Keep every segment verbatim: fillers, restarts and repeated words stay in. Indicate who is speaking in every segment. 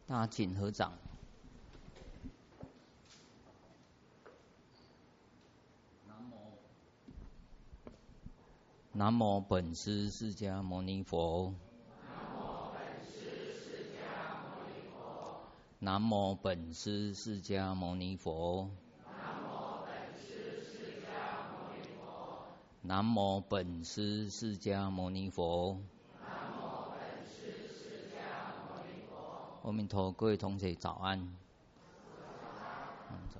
Speaker 1: 大家请合掌。南无本师释迦牟尼佛。南无本师释迦牟尼佛。南无本师释迦牟尼佛。阿弥陀，各位同学早安。嗯，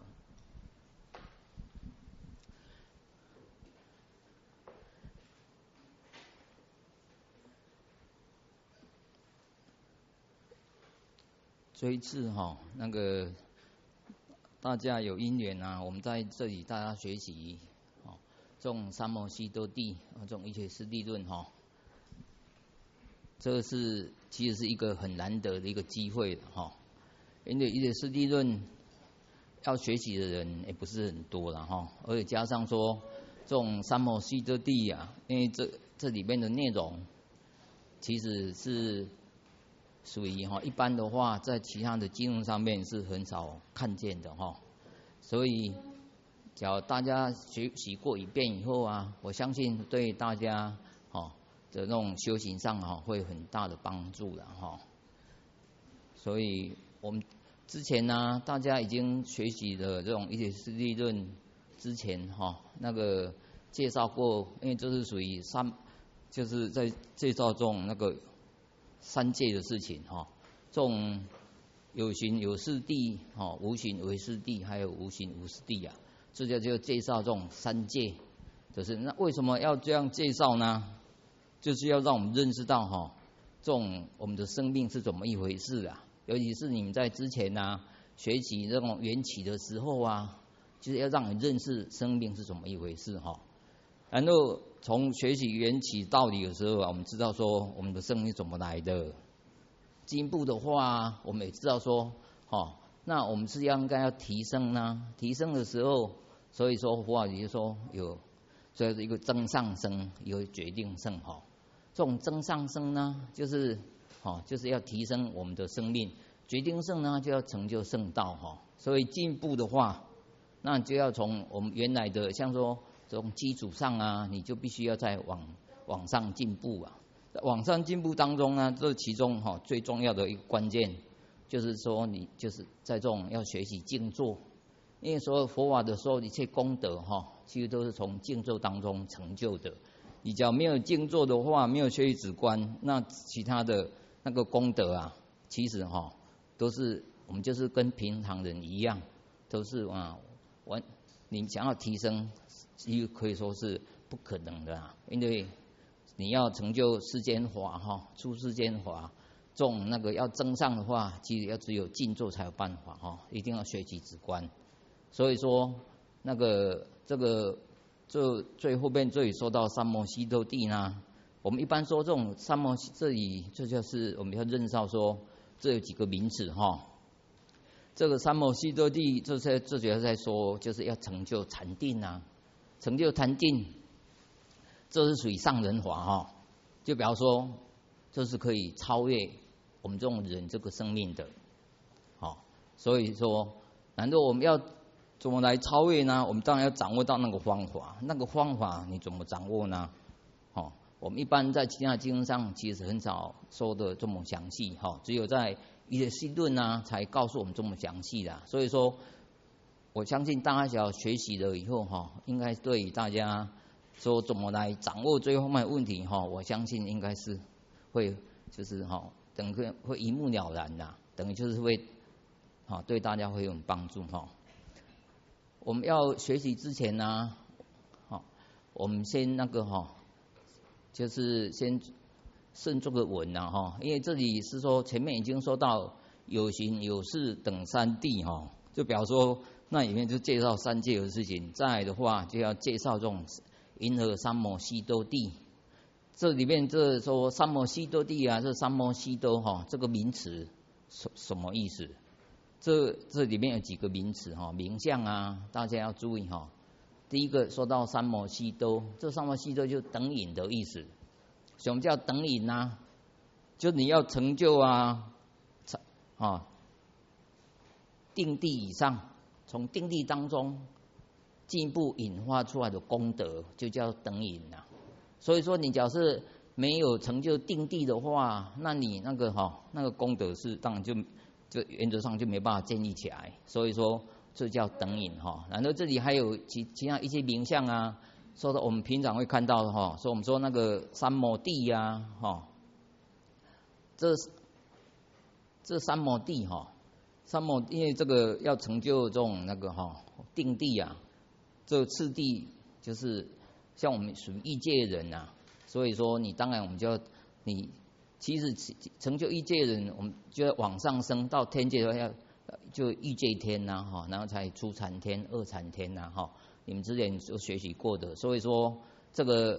Speaker 1: 这一次哈、哦，那个大家有因缘啊，我们在这里大家学习哦，这种三摩悉多地，这种一切师地论哈、哦，这是其实是一个很难得的一个机会哈、哦，因为一切师地论要学习的人也不是很多了哈、哦，而且加上说这种三摩悉多地啊，因为这这里面的内容其实是属于哈，一般的话，在其他的经论上面是很少看见的哈，所以，只要大家学习过一遍以后啊，我相信对大家哈的那种修行上哈会很大的帮助的哈。所以我们之前呢，大家已经学习的这种一切师地论之前哈，那个介绍过，因为这是属于三，就是在介绍这种那个。三界的事情哈，这种有形有事谛哈，无形为事谛，还有无形无事谛啊，这就就介绍这种三界。就是那为什么要这样介绍呢？就是要让我们认识到哈，这种我们的生命是怎么一回事啊？尤其是你们在之前啊学习这种缘起的时候啊，就是要让你认识生命是怎么一回事哈。然后从学习缘起道理的时候啊，我们知道说我们的生命怎么来的。进步的话，我们也知道说，哦，那我们是要应该要提升呢。提升的时候，所以说佛法也就说有，所以一个增上升，有决定胜哈。这种增上升呢，就是哦，就是要提升我们的生命；决定胜呢，就要成就圣道哈。所以进步的话，那就要从我们原来的像说。这种基础上啊，你就必须要在往往上进步啊。往上进步当中呢，这其中哈、哦、最重要的一个关键，就是说你就是在这种要学习静坐，因为所有佛法的所有一切功德哈、哦，其实都是从静坐当中成就的。你只要没有静坐的话，没有学习止观，那其他的那个功德啊，其实哈、哦、都是我们就是跟平常人一样，都是啊完你想要提升。其实可以说是不可能的啊，因为你要成就世间法哈，出世间法，这种那个要增上的话，其实要只有静坐才有办法哈，一定要学习止观。所以说那个这个这最后边这里说到三摩悉多地呢，我们一般说这种三摩这里这就是我们要认识到说这有几个名词哈。这个三摩悉多地，这些这主要在说就是要成就禅定啊。成就禅定，这是属于上人法哈，就比方说，这是可以超越我们这种人这个生命的，好，所以说，难道我们要怎么来超越呢？我们当然要掌握到那个方法，那个方法你怎么掌握呢？好，我们一般在其他经论上其实很少说的这么详细哈，只有在一些心论啊才告诉我们这么详细的，所以说。我相信大家只要学习了以后哈，应该对大家说怎么来掌握这方面的问题哈，我相信应该是会就是哈，等于会一目了然的，等于就是会啊对大家会有帮助哈。我们要学习之前呢，好，我们先那个哈，就是先慎重的稳呐哈，因为这里是说前面已经说到有形有事等三谛哈，就比方说。那里面就介绍三界的事情，再来的话就要介绍这种银河三摩悉多地。这里面这说三摩悉多地啊，这三摩悉多哈，这个名词什什么意思？这这里面有几个名词哈，名相啊，大家要注意哈。第一个说到三摩悉多，这三摩悉多就等引的意思。什么叫等引呢？就你要成就啊，啊定地以上，从定地当中进一步引发出来的功德，就叫等引啊。所以说，你假设没有成就定地的话，那你那个哈、哦、那个功德是当然就就原则上就没办法建立起来。所以说，这叫等引哈、哦。然后这里还有其其他一些名相啊，说的我们平常会看到的哈，说我们说那个三摩地呀哈，这这三摩地哈，三摩因为这个要成就这种那个哈定地啊，这次第就是像我们属于异界人呐、啊，所以说你当然我们就要你其实成就异界人，我们就要往上升到天界的要就欲界天呐、啊、哈，然后才初禅天、二禅天呐、啊、哈，你们之前都学习过的，所以说这个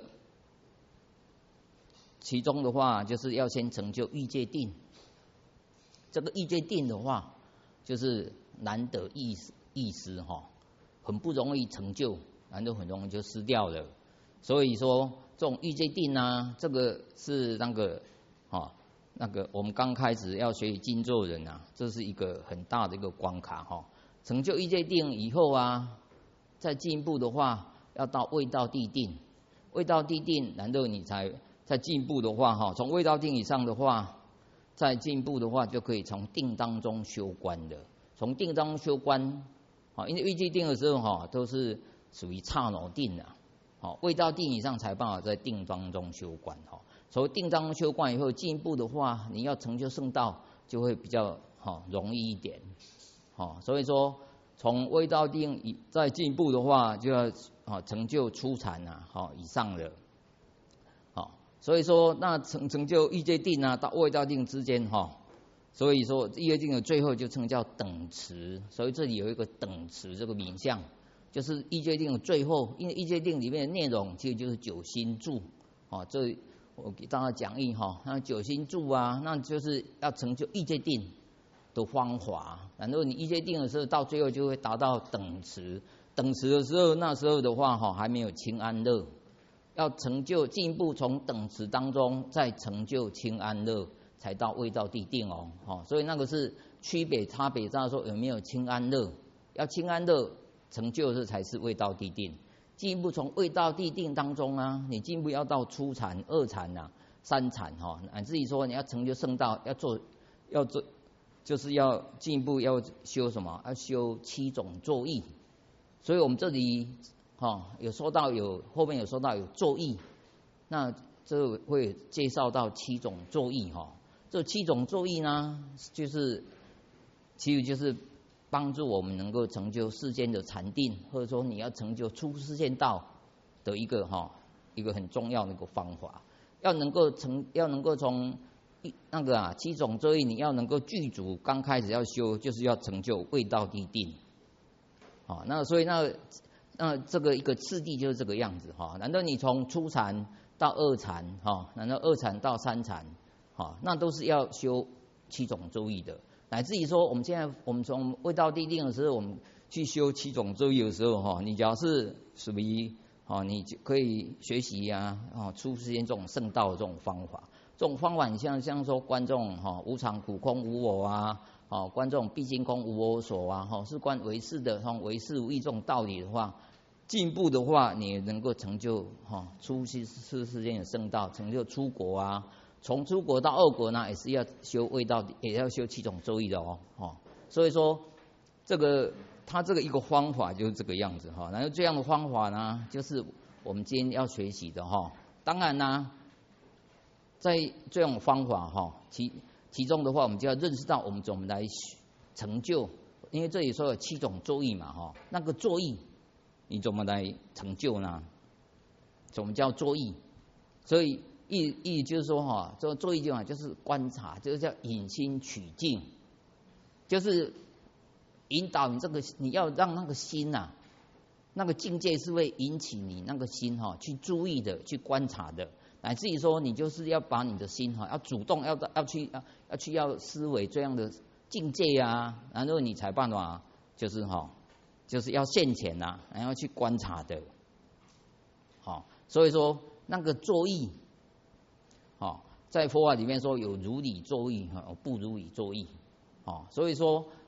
Speaker 1: 其中的话就是要先成就欲界定，这个欲界定的话就是难得易易失哈，很不容易成就，然后很容易就失掉了。所以说这种欲界定啊，这个是那个哦那个我们刚开始要学习静坐人啊，这是一个很大的一个关卡哈。成就欲界定以后啊，再进一步的话，要到味道地定，味道地定，然后你才再进一步的话哈，从味道定以上的话，再进一步的话就可以从定当中修观的，从定当中修观，啊，因为欲界定的时候哈，都是属于刹那定啊。好，味道定以上才办法在定当中修观哈。所以定当中修观以后，进一步的话，你要成就圣道就会比较好容易一点。好，所以说从味道定以再进一步的话，就要啊成就初禅啊，好以上的。好，所以说那成成就欲界定啊到味道定之间哈，所以说欲界定的最后就称叫等持。所以这里有一个等持这个名相。就是欲界定的最后，因为欲界定里面的内容其实就是九心住，哦，这我给大家讲义哈，那九心住啊，那就是要成就欲界定的方法。然后你欲界定的时候，到最后就会达到等持。等持的时候，那时候的话哈，还没有清安乐，要成就进一步从等持当中再成就清安乐，才到味道地定哦，哦，所以那个是区别差别在说有没有清安乐，要清安乐。成就这才是味道地定，进一步从味道地定当中啊，你进一步要到初禅、二禅啊、三禅哈，乃至于说你要成就圣道，要做要做，就是要进一步要修什么？要修七种作意。所以我们这里哈有说到有后面有说到有作意，那这会介绍到七种作意哈。这七种作意呢，就是其实就是。帮助我们能够成就世间的禅定，或者说你要成就出世间道的一个哈一个很重要的一个方法，要能够成要能够从那个啊七种作意，你要能够具足，刚开始要修就是要成就味道地定，好，那所以那那这个一个次第就是这个样子哈。难道你从初禅到二禅哈，难道二禅到三禅哈，那都是要修七种作意的。乃至于说，我们现在我们从味道地定的时候，我们去修七种作意的时候，哈，你只要是属于，哦，你就可以学习呀、啊，哦，出世间这种圣道的这种方法。这种方法，你像像说观这种哈无常苦空无我啊，哦，观这种毕竟空无我所啊，哈，是观唯识的，从唯识无义这种道理的话，进步的话，你能够成就哈出世世世间的圣道，成就出国啊。从出国到二国呢，也是要修味道，也要修七种作意的哦，哦，所以说这个他这个一个方法就是这个样子哈。然后这样的方法呢，就是我们今天要学习的哈。当然呢，在这种方法哈，其其中的话，我们就要认识到我们怎么来成就，因为这里说有七种作意嘛哈，那个作意你怎么来成就呢？怎么叫作意？所以。意意就是说哈，这个作意就好，就是观察，就是叫引心取境，就是引导你这个，你要让那个心呐、啊，那个境界是会引起你那个心哈去注意的，去观察的，乃至于说你就是要把你的心哈要主动要要去要要去要思维这样的境界啊，然后你才办法就是哈，就是要现前呐、啊，然后去观察的，好，所以说那个作意。在佛法里面说有如理作意，不如理作意，所以说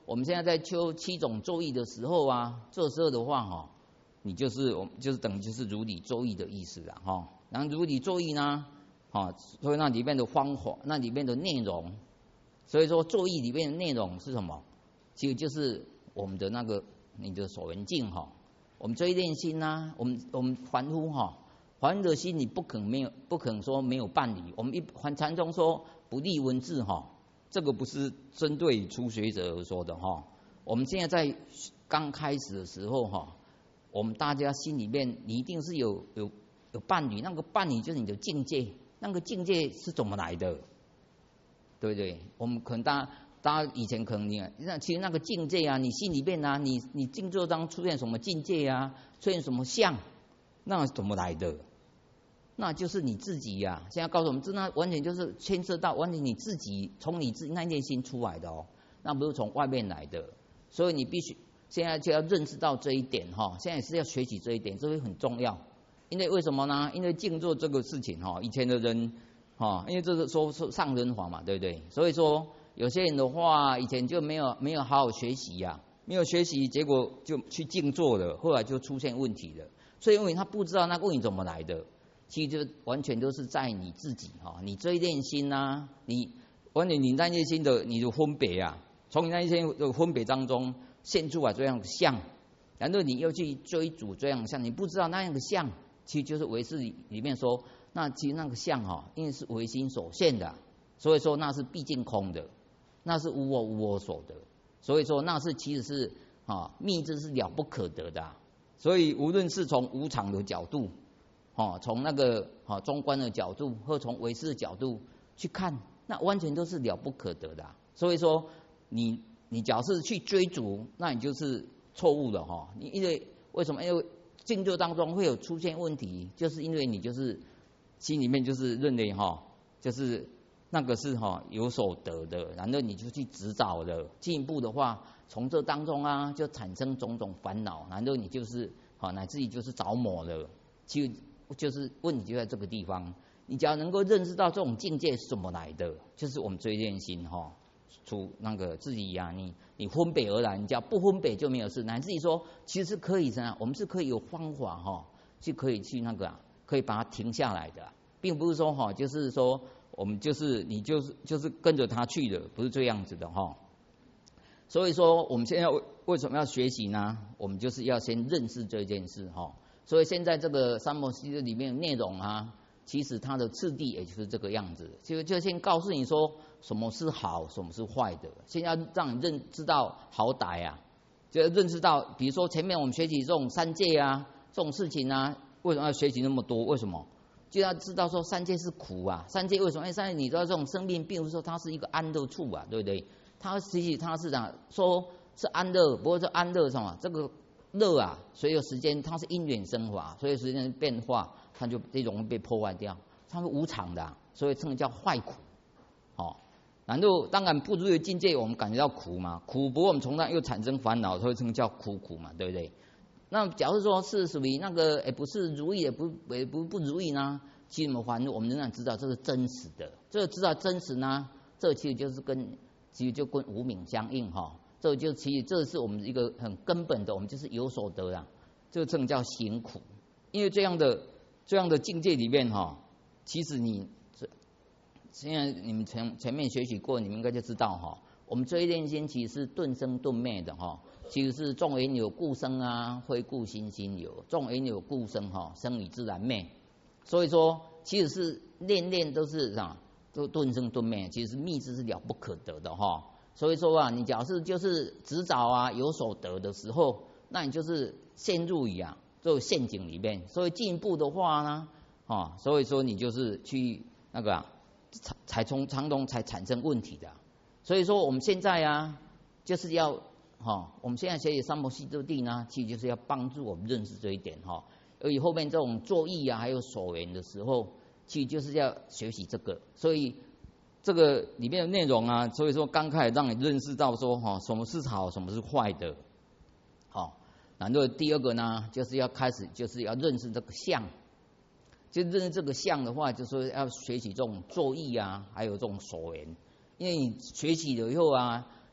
Speaker 1: 我们现在在修七种咒义的时候啊，这时候的话哈，你就是我就是等于就是如理作意的意思啦哈。然后如理作意呢，哈，所以那里面的方法，那里面的内容，所以说作意里面的内容是什么？其实就是我们的那个你的所缘境哈。我们追恋心呐，我们我们凡夫哈，凡的心你不可能没有，不可能说没有伴侣。我们一凡禅宗说不立文字哈。这个不是针对初学者而说的哈，我们现在在刚开始的时候哈，我们大家心里面你一定是有有有伴侣，那个伴侣就是你的境界，那个境界是怎么来的，对不对？我们可能大家大家以前可能你那其实那个境界啊，你心里面啊，你你静坐当出现什么境界啊，出现什么相，那怎么来的？那就是你自己呀、啊！现在告诉我们，这那完全就是牵涉到完全你自己从你自己那内心出来的哦，那不是从外面来的。所以你必须现在就要认识到这一点哈，现在是要学习这一点，这会很重要。因为为什么呢？因为静坐这个事情哈，以前的人哈，因为这是说说上人法嘛，对不对？所以说有些人的话，以前就没有没有好好学习呀、啊，没有学习，结果就去静坐了，后来就出现问题了。所以因为他不知道那个问题怎么来的。其实就完全都是在你自己哈，你追恋心呐，你完全你那内心的你的分别啊，从你那一些的分别当中现出来这样的相，然后你又去追逐这样的相，你不知道那样的相，其实就是唯识里面说，那其实那个相哈，因为是唯心所现的，所以说那是毕竟空的，那是无我无我所得，所以说那是其实是啊密之是了不可得的、啊，所以无论是从无常的角度。哦，从那个哦中观的角度，或从唯识的角度去看，那完全都是了不可得的、啊。所以说，你你假设去追逐，那你就是错误的哈、哦。你因为为什么？因为静坐当中会有出现问题，就是因为你就是心里面就是认为哈、哦，就是那个是哈、哦、有所得的，然后你就去执照了。进一步的话，从这当中啊，就产生种种烦恼，然后你就是好、哦、乃至于就是着魔了。其实。就是问题就在这个地方，你只要能够认识到这种境界是怎么来的，就是我们追恋心哈，出那个自己呀、啊，你你分别而来，你只要不分别就没有事。乃至于说，其实是可以怎样，我们是可以有方法哈，是可以去那个、啊，可以把它停下来的、啊，并不是说哈，就是说我们就是你就是就是跟着他去的，不是这样子的哈。所以说，我们现在为什么要学习呢？我们就是要先认识这件事哈。所以现在这个三摩西里面的内容啊，其实它的次第也就是这个样子，就就先告诉你说什么是好，什么是坏的，先要让你认知道好歹啊，就要认识到，比如说前面我们学习这种三界啊，这种事情啊，为什么要学习那么多？为什么？就要知道说三界是苦啊，三界为什么？因为三界你知道这种生命，并不是说它是一个安乐处啊，对不对？它其实它是讲说是安乐，不过这安乐什么这个。乐啊，所以有时间它是因缘生法，所以时间变化，它就最容易被破坏掉。它是无常的、啊，所以称叫坏苦。哦，然后当然不如的境界，我们感觉到苦嘛，苦不过我们从那又产生烦恼，所以称叫苦苦嘛，对不对？那假如说是属于那个，也不是如意，也不也不不如意呢，其实我们反正我们仍然知道这是真实的，这个知道真实呢，这其实就是跟其实就跟无明相应哈。哦，这就其实这是我们一个很根本的，我们就是有所得啦，这个正叫行苦。因为这样的这样的境界里面哈，其实你现在你们前前面学习过，你们应该就知道哈，我们追恋心其实是顿生顿灭的哈，其实是众缘有故生啊，非故心心有，众缘有故生哈，生与自然灭。所以说，其实是念念都是啥，都顿生顿灭，其实是密之是了不可得的哈。所以说啊，你假设就是执照啊有所得的时候，那你就是陷入于啊这个陷阱里面。所以进一步的话呢，啊，所以说你就是去那个啊，才从常中才产生问题的。所以说我们现在啊，就是要哈、啊，我们现在学习三摩悉多地呢，其实就是要帮助我们认识这一点哈、啊。而以后面这种作意啊，还有所缘的时候，其实就是要学习这个。所以这个里面的内容啊，所以说刚开始让你认识到说哈，什么是好，什么是坏的，好。然后第二个呢，就是要开始就是要认识这个相，就认识这个相的话，就是说要学习这种作意啊，还有这种所缘。因为你学习了以后啊，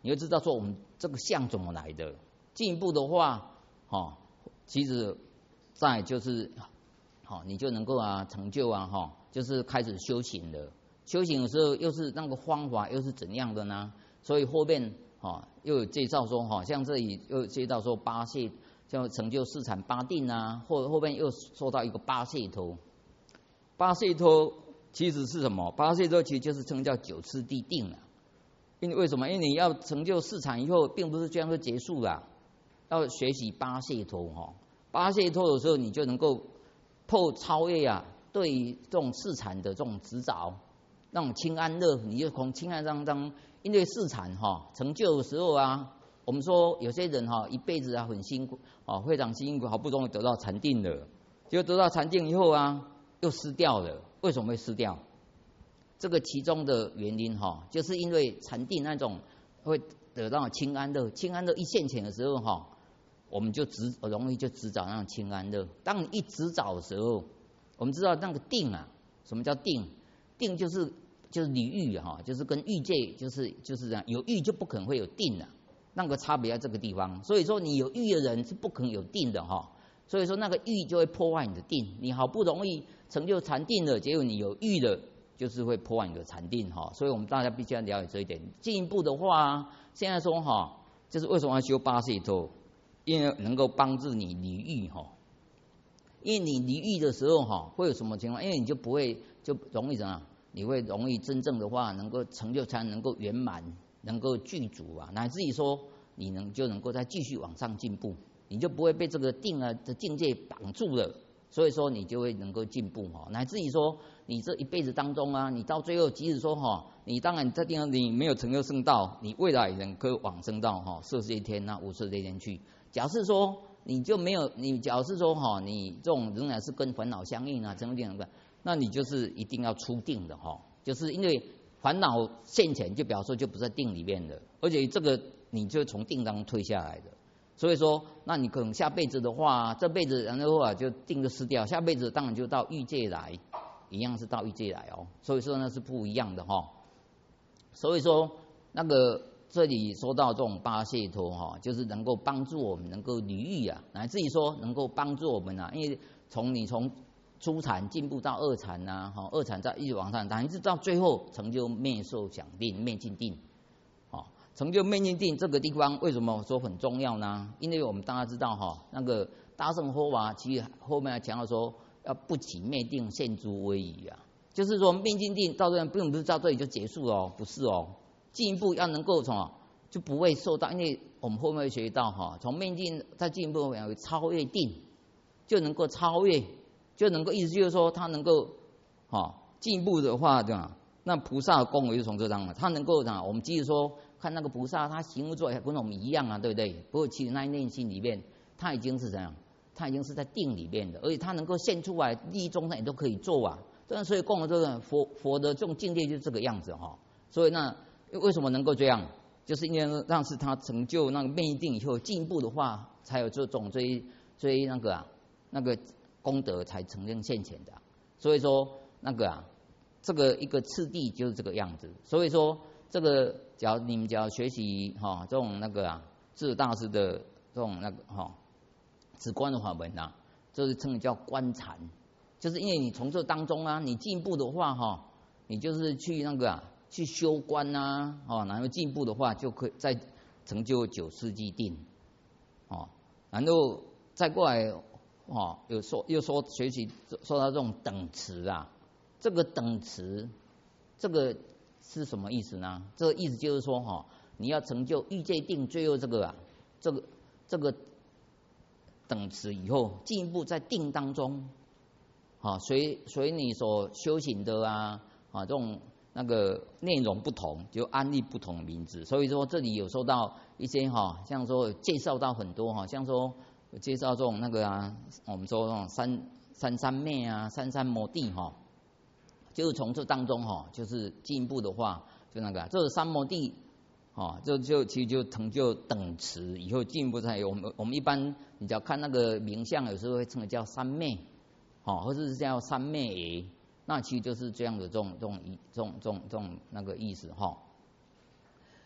Speaker 1: 你会知道说我们这个相怎么来的。进一步的话，哈，其实再就是，好，你就能够啊成就啊哈，就是开始修行了。修行的时候又是那个方法又是怎样的呢？所以后面哈又有介绍说哈，像这里又介绍说八解，叫成就四禅八定啊，或后面又说到一个八解脱。八解脱其实是什么？八解脱其实就是称叫九次第定啊。因为为什么？因为你要成就四禅以后，并不是这样就结束了，要学习八解脱哈。八解脱的时候，你就能够透超越啊，对于这种四禅的这种执着。那种清安乐，你就从清安当中，因为四禅哈成就的时候啊，我们说有些人哈一辈子啊很辛苦，哦非常辛苦，好不容易得到禅定了，结果得到禅定以后啊又失掉了。为什么会失掉？这个其中的原因哈，就是因为禅定那种会得到清安乐，清安乐一现前的时候哈，我们就执容易就执找那种清安乐。当你一执找的时候，我们知道那个定啊，什么叫定？定就是就是离欲哈，就是跟欲界就是就是这样，有欲就不可能会有定了，那个差别在这个地方。所以说你有欲的人是不可能有定的哈，所以说那个欲就会破坏你的定。你好不容易成就禅定了，结果你有欲了，就是会破坏你的禅定哈。所以我们大家必须要了解这一点。进一步的话，现在说哈，就是为什么要修八解脱？因为能够帮助你离欲哈。因为你离欲的时候哈，会有什么情况？因为你就不会就容易怎样？你会容易真正的话能够成就，才能够圆满，能够具足啊，乃至于说你能就能够再继续往上进步，你就不会被这个定啊的境界绑住了，所以说你就会能够进步哈，乃至于说你这一辈子当中啊，你到最后即使说哈，你当然在地方你没有成就圣道，你未来能够往生到哈色界天啊无色界天去。假设说你就没有，你假设说哈，你这种仍然是跟烦恼相应啊，成就定的。那你就是一定要出定的哈，就是因为烦恼现前，就表示就不在定里面的，而且这个你就从定当中退下来的。所以说，那你可能下辈子的话，这辈子然后啊就定就失掉，下辈子当然就到欲界来，一样是到欲界来哦。所以说那是不一样的哈。所以说那个这里说到这种八解脱哈，就是能够帮助我们能够离欲啊，乃至于说能够帮助我们啊，因为从你从初禅进步到二禅呐，哈，二禅再一直往上，乃至到最后成就灭受想定、灭尽定，哦，成就灭尽定这个地方为什么说很重要呢？因为我们大家知道哈，那个大乘佛法其实后面还强调说要不起灭定现诸威仪啊，就是说灭尽定到这边并不是到这里就结束哦，不是哦，进一步要能够什么就不会受到，因为我们后面会学到哈，从灭尽再进一步有超越定，就能够超越。就能够意思就是说，他能够，哈，进一步的话，对吧？那菩萨的功为就从这张了，他能够呢，我们即使说看那个菩萨，他行为做也跟我们一样啊，对不对？不过其实那内心里面，他已经是怎样？他已经是在定里面的，而且他能够现出来，利益众生也都可以做啊。这样所以供的这个佛佛的这种境界就是这个样子哈。所以那为什么能够这样？就是因为让是他成就那个灭定以后，进一步的话，才有这种追追那个啊那个。功德才呈现现前的，所以说那个啊，这个一个次第就是这个样子。所以说这个，只要你们只要学习哈、哦、这种那个啊，智大师的这种那个哈、哦、止观的法门呐、啊，这是称为叫观禅，就是因为你从这当中啊，你进步的话哈、哦，你就是去那个啊去修观呐、啊，哦，然后进步的话就可以再成就九世纪定，哦，然后再过来。哦，有说又说学习说到这种等持啊，这个等持，这个是什么意思呢？这个意思就是说哈、哦，你要成就欲界定，最后这个啊，这个这个等持以后，进一步在定当中，啊，随随你所修行的啊啊这种那个内容不同，就安立不同的名字。所以说这里有说到一些哈、哦，像说介绍到很多哈、哦，像说。介绍这种那个啊，我们说那种三三三昧啊，三三摩地哈，就是从这当中哈，就是进一步的话，就那个，这是三摩地，哦，就就其实就成就等持，以后进一步才有。我们我们一般你只要看那个名相，有时候会称为叫三昧，哦，或者是叫三昧，那其实就是这样的这种这种这种这种这种那个意思哈。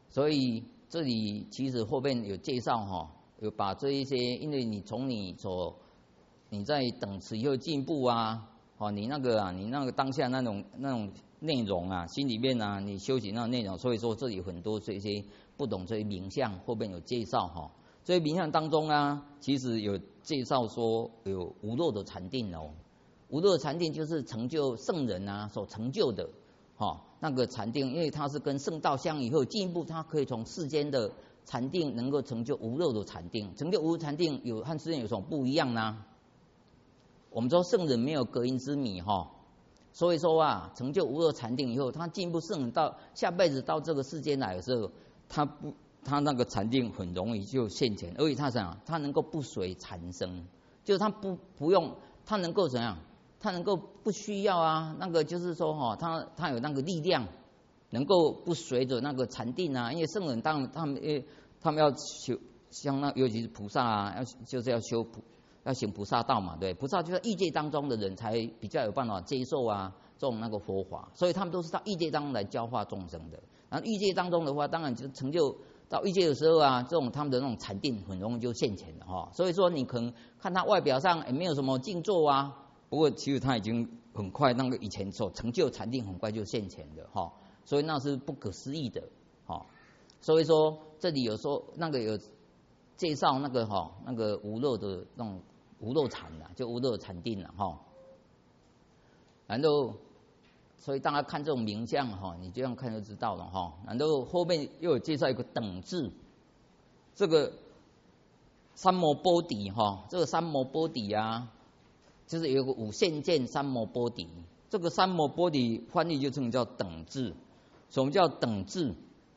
Speaker 1: 所以这里其实后面有介绍哈，有把这一些，因为你从你所你在等持以后进步啊，哦，你那个啊，你那个当下那种那种内容啊，心里面啊，你修行那种内容，所以说这里很多这些不懂这些名相，后面有介绍哈。这些名相当中啊，其实有介绍说有无漏的禅定哦，无漏的禅定就是成就圣人啊所成就的，哈，那个禅定，因为它是跟圣道相以后进一步，它可以从世间的禅定能够成就无漏的禅定，成就无漏禅定有和世间有什么不一样呢？我们说圣人没有隔音之谜哈，所以说啊，成就无漏禅定以后，他进一步圣人到下辈子到这个世间来的时候，他不。他那个禅定很容易就现前，而且他怎样？他能够不随禅生，就是他不不用，他能够怎样？他能够不需要啊，那个就是说哈，他他有那个力量，能够不随着那个禅定啊。因为圣人当然他们因为他们要修，像那尤其是菩萨啊，要就是要修菩要行菩萨道嘛，对，菩萨就是异界当中的人才比较有办法接受啊这种那个佛法，所以他们都是到异界当中来教化众生的。然后异界当中的话，当然就成就。到异界的时候啊，这种他们的那种禅定很容易就现前了哈。所以说你可能看他外表上也没有什么静坐啊，不过其实他已经很快那个以前所成就禅定很快就现前的哈，所以那是不可思议的哈。所以说这里有说那个有介绍那个哈那个无漏的那种无漏禅啊，就无漏禅定了哈。然后。所以大家看这种名相哈，你这样看就知道了哈。然后后面又有介绍一个等字，这个三摩波底哈，这个三摩波底啊，就是有个五现见三摩波底。这个三摩波底翻译就称叫等字。什么叫等字？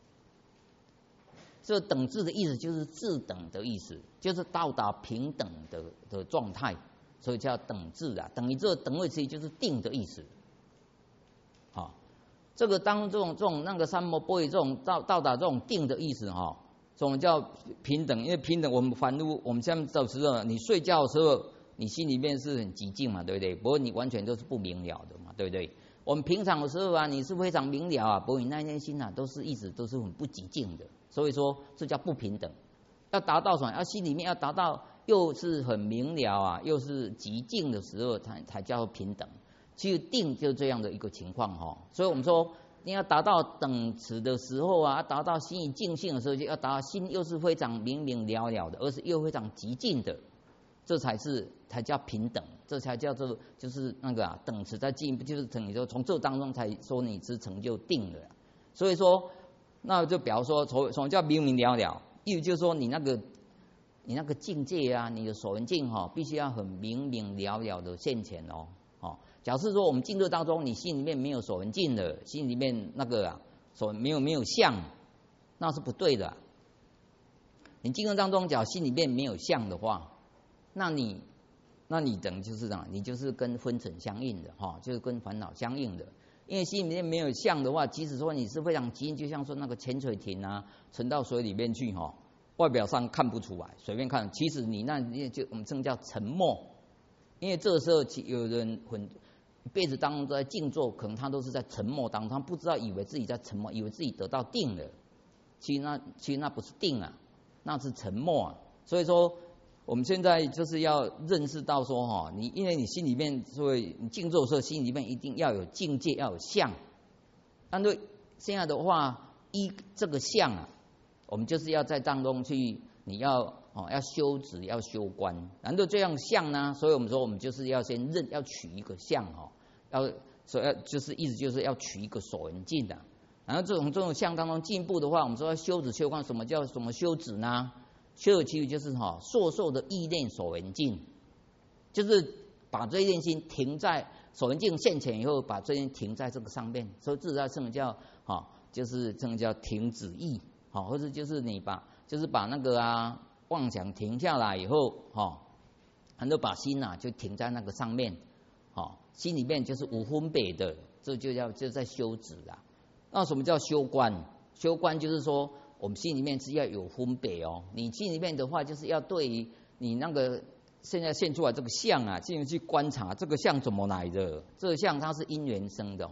Speaker 1: 这个等字的意思就是自等的意思，就是到达平等的的状态，所以叫等字啊。等于这个等位其实就是定的意思。啊，这个当这种这种那个三摩波底这种到到达这种定的意思哈，这种叫平等，因为平等我们凡夫我们现在的时候，你睡觉的时候，你心里面是很寂静嘛，对不对？不过你完全都是不明了的嘛，对不对？我们平常的时候啊，你是非常明了啊，不过你那颗心啊，都是一直都是很不寂静的，所以说这叫不平等。要达到什么？要心里面要达到又是很明了啊，又是寂静的时候，才才叫平等。其实定就这样的一个情况哈，所以我们说你要达到等持的时候啊，达到心意静性的时候，就要达到心又是非常明明了了的，而是又非常极静的，这才是才叫平等，这才叫做就是那个啊等持在进一步，就是等于说从这当中才说你是成就定了。所以说，那就比方说什么叫明明了了，意思就是说你那个你那个境界啊，你的所闻境哈，必须要很明明了了的现前哦。哦，假设说我们静坐当中，你心里面没有所闻境的，心里面那个啊，所没有没有相，那是不对的。你静坐当中，假如心里面没有相的话，那你那你等就是什么？你就是跟昏沉相应的哈，就是跟烦恼相应的。因为心里面没有相的话，即使说你是非常极静，就像说那个潜水艇啊，沉到水里面去哈，外表上看不出来，随便看，其实你那就我们称叫沉默。因为这个时候，有人很一辈子当中都在静坐，可能他都是在沉默当中，他不知道，以为自己在沉默，以为自己得到定了。其实那其实那不是定啊，那是沉默啊。所以说，我们现在就是要认识到说哈，你因为你心里面，所以你静坐的时候，心里面一定要有境界，要有相。但对现在的话，依这个相啊，我们就是要在当中去，你要。哦，要修止，要修观，然后这样相呢？所以我们说，我们就是要先认，要取一个相哈，要所以要就是意思就是要取一个所闻境的。然后这种这种相当中进步的话，我们说要修止修观，什么叫什么修止呢？修的其实就是哈，烁烁的意念所闻境，就是把这一念心停在所闻境现前以后，把这一念停在这个上面，所以自在称叫哈，就是称叫停止意，好，或者就是你把就是把那个啊。妄想停下来以后，哈，然后把心呐、啊、就停在那个上面，哈，心里面就是无分别的，这就叫就在修止啦。那什么叫修观？修观就是说，我们心里面是要有分别哦。你心里面的话，就是要对于你那个现在现出来这个相啊，进行去观察这个相怎么来的。这个相它是因缘生的哈，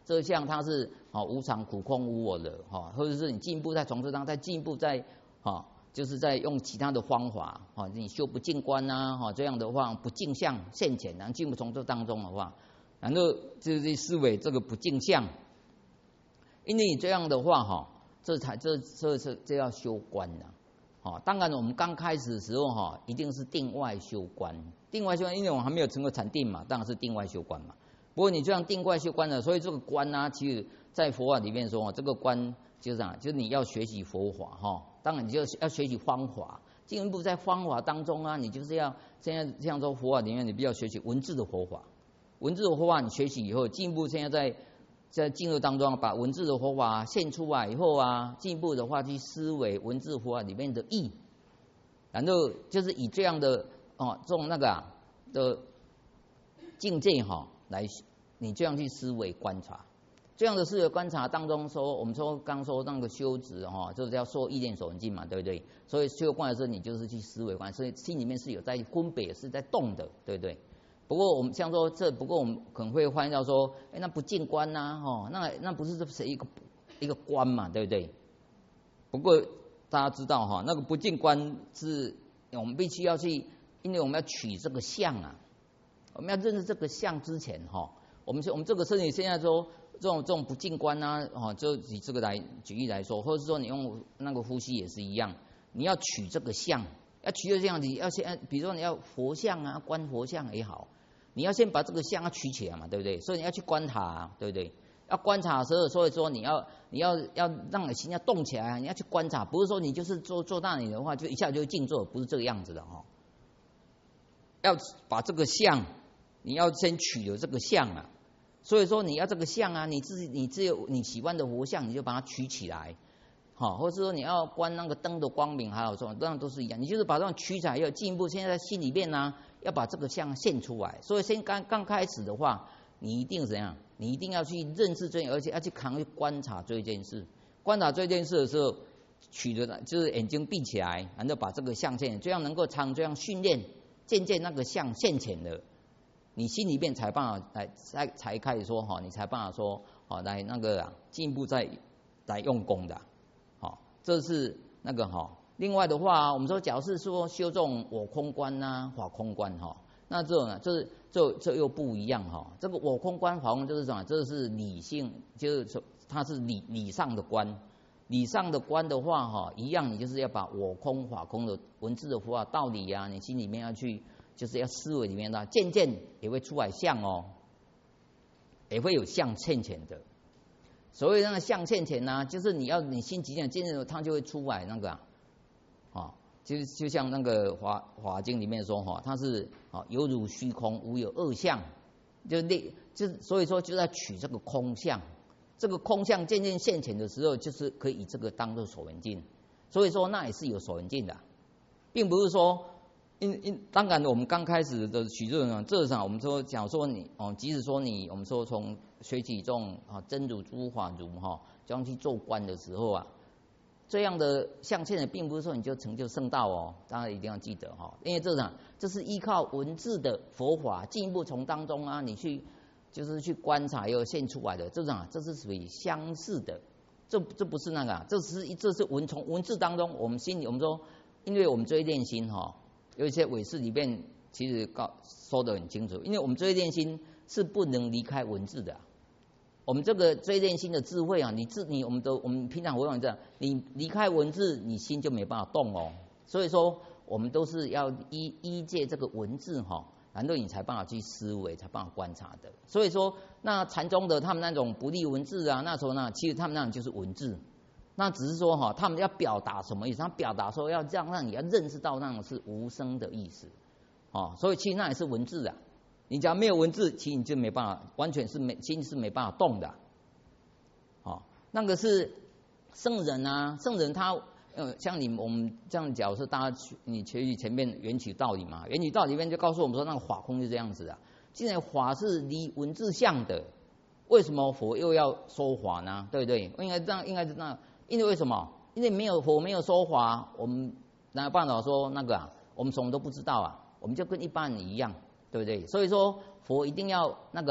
Speaker 1: 这个相它是哦无常、苦、空、无我的哈，或者是你进一步在从这当再进一步在哈，就是在用其他的方法哈，你修不净观呐哈，这样的话不净相现前，然后进一步从这当中的话，然后就是思维这个不净相，因为你这样的话哈，这才这这这这要修观的。哦，当然我们刚开始的时候哈，一定是定外修观，定外修观，因为我们还没有成为禅定嘛，当然是定外修观嘛。不过你这样定外修观的，所以这个观啊，其实在佛法里面说，这个观就是啥，就是你要学习佛法哈。当然你就要学习方法，进一步在方法当中啊，你就是要现在像说佛法里面，你不要学习文字的佛法，文字的佛法你学习以后，进一步现在在。在进入当中，把文字的佛法现出来以后啊，进一步的话去思维文字佛法里面的义，然后就是以这样的哦，这种那个、啊、的境界哈、哦，来你这样去思维观察，这样的思维观察当中说，我们说刚说那个修止哈、哦，就是要说意念守恒境嘛，对不对？所以修观的时候，你就是去思维观，所以心里面是有在分别，是在动的，对不对？不过我们像说这，不过我们可能会发现到说，哎，那不净观呐、啊，哦，那那不是这是一个一个观嘛，对不对？不过大家知道哈，那个不净观是我们必须要去，因为我们要取这个相啊，我们要认识这个相之前哈，我们我们这个身体现在说这种这种不净观啊，哦，就以这个来举例来说，或者是说你用那个呼吸也是一样，你要取这个相，要取这个相，你要先，比如说你要佛相啊，观佛相也好。你要先把这个相要取起来嘛，对不对？所以你要去观察、啊，对不对？要观察的时候，所以说你要你要要让你心要动起来，你要去观察，不是说你就是坐坐那里的话，就一下就静坐，不是这个样子的哈、哦。要把这个相，你要先取了这个相啊。所以说你要这个相啊，你自己你只有你喜欢的佛相，你就把它取起来，好、哦，或者说你要观那个灯的光明，还有什么，当然都是一样，你就是把这种取起来，要进一步现在在心里面呢、啊。要把这个相现出来，所以先刚刚开始的话，你一定怎样？你一定要去认识这，而且要去扛去观察这件事。观察这件事的时候，取的就是眼睛闭起来，然后把这个相现，这样能够常这样训练，渐渐那个相现前了，你心里面才办法来才才开始说哈，你才办法说好来那个啊进一步再来用功的，好，这是那个哈。另外的话，我们说，假如是说修这种我空观呐、啊、法空观哈，那这种呢，这这这又不一样哈。这个我空观、法空就是什么？这是理性，就是说它是理理上的观。理上的观的话哈，一样，你就是要把我空、法空的文字的佛法道理啊，你心里面要去，就是要思维里面的，渐渐也会出来相哦，也会有相现前的。所谓那个相现前呢、啊，就是你要你心极静，渐渐的它就会出来那个、啊。啊，就就像那个华华经里面说哈，它是啊犹如虚空，无有二相，就那就所以说就在取这个空相，这个空相渐渐现前的时候，就是可以以这个当做守恒境，所以说那也是有守恒境的，并不是说因因当然我们刚开始的取这种这上我们说讲说你哦，即使说你我们说从学起这种啊真如诸法如哈，这样去做观的时候啊。这样的象限的，并不是说你就成就圣道哦，当然一定要记得哈、哦，因为这场这是依靠文字的佛法，进一步从当中啊，你去就是去观察又现出来的，这种这是属于相似的，这这不是那个、啊，这是这是文从文字当中，我们心里我们说，因为我们追念心哈、哦，有一些伪事里面其实告说得很清楚，因为我们追念心是不能离开文字的、啊。我们这个追念心的智慧啊，你自你我们都我们平常会讲这样，你离开文字，你心就没办法动哦。所以说，我们都是要依依借这个文字哈、哦，然后你才办法去思维，才办法观察的。所以说，那禅宗的他们那种不立文字啊，那时候呢，其实他们那种就是文字，那只是说哈、哦，他们要表达什么意思？他表达说要这样让你要认识到那种是无声的意思，哦，所以其实那也是文字啊。你只要没有文字，其实你就没办法，完全是没心是没办法动的。哦，那个是圣人啊，圣人他呃，像你我们这样讲是大家去你学习前面缘起道理嘛，缘起道理里面就告诉我们说，那个法空是这样子的。既然法是离文字相的，为什么佛又要说法呢？对不对？应该这样，应该是那，因为为什么？因为没有佛没有说法，我们哪有办法说那个啊？我们什么都不知道啊，我们就跟一般人一样。对不对？所以说佛一定要那个、啊、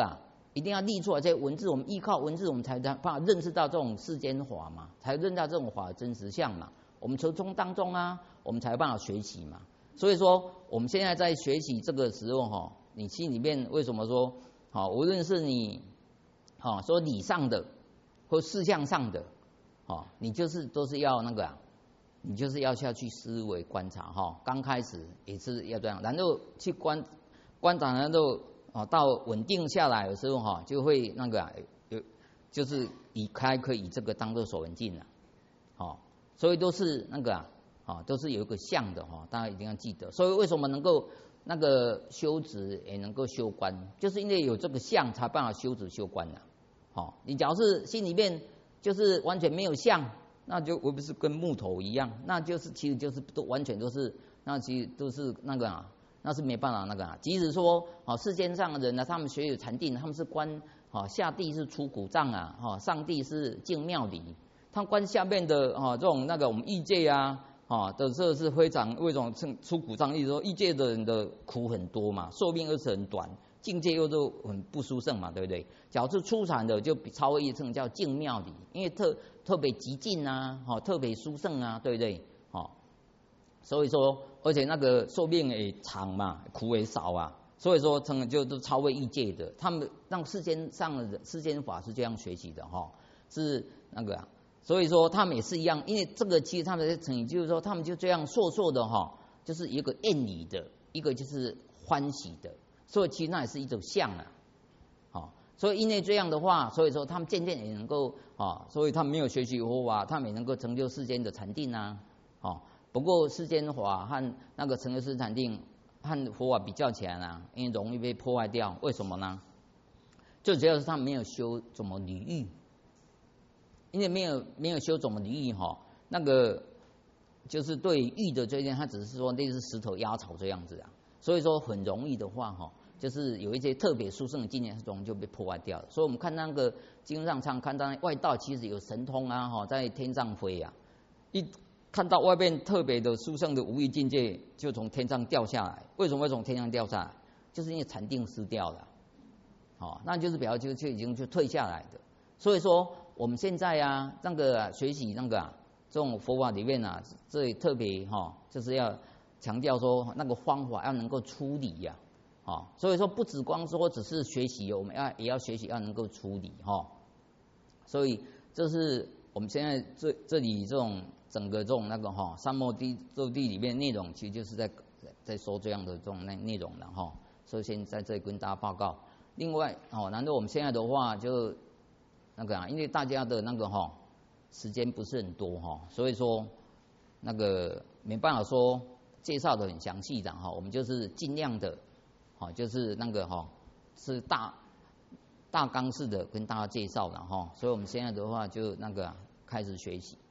Speaker 1: 一定要立出来这些文字，我们依靠文字，我们才办法认识到这种世间法嘛，才认识到这种法的真实相嘛。我们从中当中啊，我们才有办法学习嘛。所以说，我们现在在学习这个时候哈，你心里面为什么说好？无论是你好说理上的或事项上的，好，你就是都是要那个啊，你就是要下去思维观察哈。刚开始也是要这样，然后去观观察，然后哦到稳定下来的时候哈，就会那个啊有就是以开可以以这个当做守稳境了，好，所以都是那个啊。啊，都是有一个相的哈，大家一定要记得。所以为什么能够那个修止也能够修观，就是因为有这个相，才办法修止修观的。好，你假如是心里面就是完全没有相，那就我不是跟木头一样，那就是其实就是都完全都是，那其实都是那个啊，那是没办法那个啊。即使说啊，世间上的人呢，他们学有禅定，他们是观啊下地是出古藏啊，哈上地是净妙理，他观下面的啊这种那个我们欲界啊。啊，的这是非常为什么出古藏？意思说，欲界的人的苦很多嘛，寿命又是很短，境界又都很不殊胜嘛，对不对？假如是初禅的，就比超越一层叫净妙理，因为特特别极尽啊，哈，特别殊胜啊，对不对？好，所以说，而且那个寿命也长嘛，苦也少啊，所以说成就都超越欲界的。他们让世间上的世间法是这样学习的哈，是那个、啊。所以说他们也是一样，因为这个其实他们的成语就是说，他们就这样硕硕的哈，就是一个厌离的，一个就是欢喜的，所以其实那也是一种相啊，好，所以因为这样的话，所以说他们渐渐也能够啊，所以他们没有学习佛法，他们也能够成就世间的禅定啊，哦，不过世间法和那个成就世禅定和佛法比较起来呢，因为容易被破坏掉，为什么呢？最主要是他们没有修怎么离欲。因为没有没有修怎么离欲哈，那个就是对欲的这件，他只是说类似石头压草这样子啊，所以说很容易的话哈，就是有一些特别殊胜的经验，很容易就被破坏掉了。所以我们看那个经上常看到外道其实有神通啊哈，在天上飞啊，一看到外面特别的殊胜的无欲境界，就从天上掉下来。为什么会从天上掉下来？就是因为禅定失掉了，好，那就是表示就就已经就退下来的。所以说。我们现在啊，那个、啊、学习那个、啊、这种佛法里面啊，这里特别哈、哦，就是要强调说那个方法要能够处理呀、啊，哦，所以说不只光说只是学习，我们要也要学习要能够处理哈、哦。所以这是我们现在这这里这种整个这种那个哈、哦、三摩地周地里面内容，其实就是在在说这样的这种内内容了哈、哦。所以现在在这里跟大家报告。另外哦，难道我们现在的话就。那个啊，因为大家的那个哈、哦、时间不是很多哈、哦，所以说那个没办法说介绍的很详细的哈、哦，我们就是尽量的，好、哦、就是那个哈、哦、是大大纲式的跟大家介绍了哈、哦，所以我们现在的话就那个、啊、开始学习。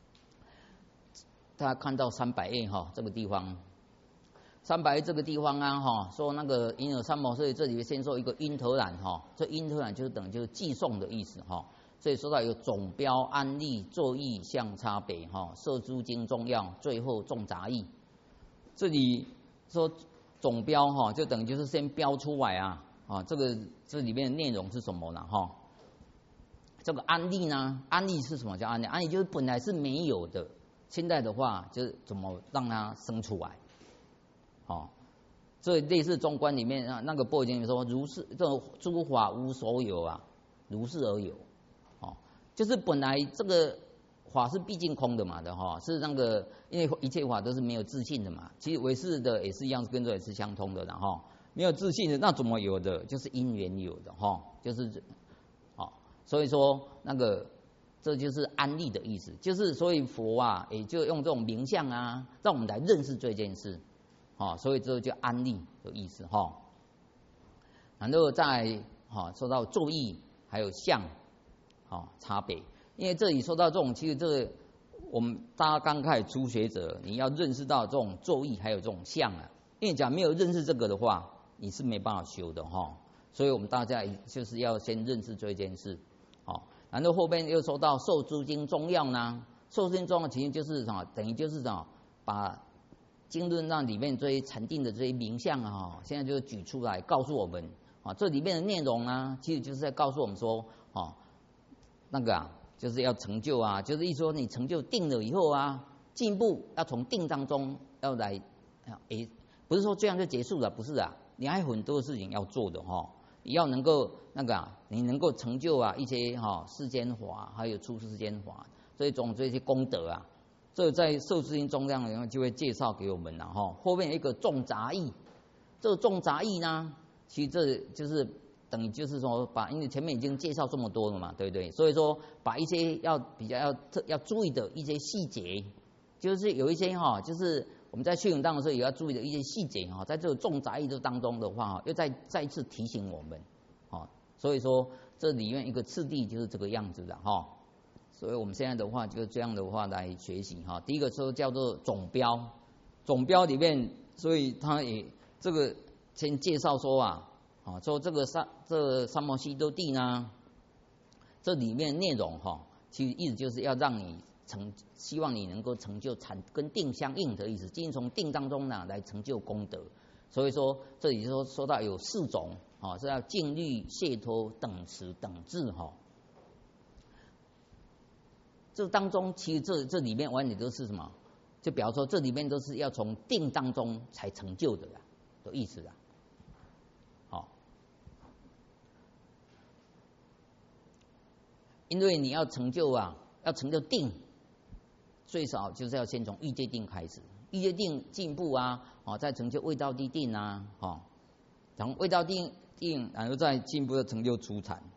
Speaker 1: 大家看到三百页哈这个地方。三百这个地方啊，哈，说那个因有三摩，所以这里先说一个因特览哈，这因特览就是等于就是寄送的意思哈，所以说到有总标、安例、作意、相差别哈，摄诸经重要，最后众杂义。这里说总标哈，就等于就是先标出来啊，啊，这个这里面的内容是什么呢哈？这个安例呢，安例是什么叫安例？安例就是本来是没有的，现在的话就是怎么让它生出来。哦，所以类似中观里面啊，那个波经说如是这种诸法无所有啊，如是而有，哦，就是本来这个法是毕竟空的嘛的哈、哦，是那个因为一切法都是没有自性的嘛，其实唯识的也是一样，跟这也是相通的然后、哦、没有自性的那怎么有的？就是因缘有的哈、哦，就是哦，所以说那个这就是安立的意思，就是所以佛啊也就用这种名相啊，让我们来认识这件事。哦，所以这就安立的意思哈、哦。然后再哈、哦、说到作意还有相，好、哦、差别。因为这里说到这种，其实这个我们大家刚开始初学者，你要认识到这种作意还有这种相啊。因为讲没有认识这个的话，你是没办法修的哈、哦。所以我们大家就是要先认识这一件事。好、哦，然后后边又说到受诸经中要呢，受诸经中要其实就是什么？等于就是什么？把经论那里面这些禅定的这些名相啊，现在就举出来告诉我们， 啊，这里面的内容呢，其实就是在告诉我们说，哦，那个啊，就是要成就啊，就是一说你成就定了以后啊，进步要从定当中要来，诶，不是说这样就结束了，不是啊，你还有很多事情要做的哈，你要能够那个啊，你能够成就啊一些哈世间法，还有出世间法，这种这些功德啊，这在受持经中这样就会介绍给我们了哈。后面一个众杂义，这个众杂义呢，其实这就是等于就是说把，因为前面已经介绍这么多了嘛，对不对？所以说把一些要比较要特要注意的一些细节，就是有一些哈，就是我们在修行当中的时候也要注意的一些细节哈，在这个众杂义这当中的话，又再再一次提醒我们，哈，所以说这里面一个次第就是这个样子的哈。所以我们现在的话就这样的话来学习哈。第一个说叫做总标，总标里面，所以他也这个先介绍说啊，啊说这个三这三摩悉多地呢，这里面内容哈，其实意思就是要让你成，希望你能够成就禅跟定相应的意思，进从定当中呢来成就功德。所以说这里说说到有四种啊，是要静虑、解脱、等持、等至哈。这当中其实这这里面完全都是什么？就比方说这里面都是要从定当中才成就的啦，的意思啦。好，因为你要成就啊，要成就定，最少就是要先从欲界定开始，欲界定进步啊，哦，再成就味道地定啊，哦，从味道定定，然后再进一步的成就初禅。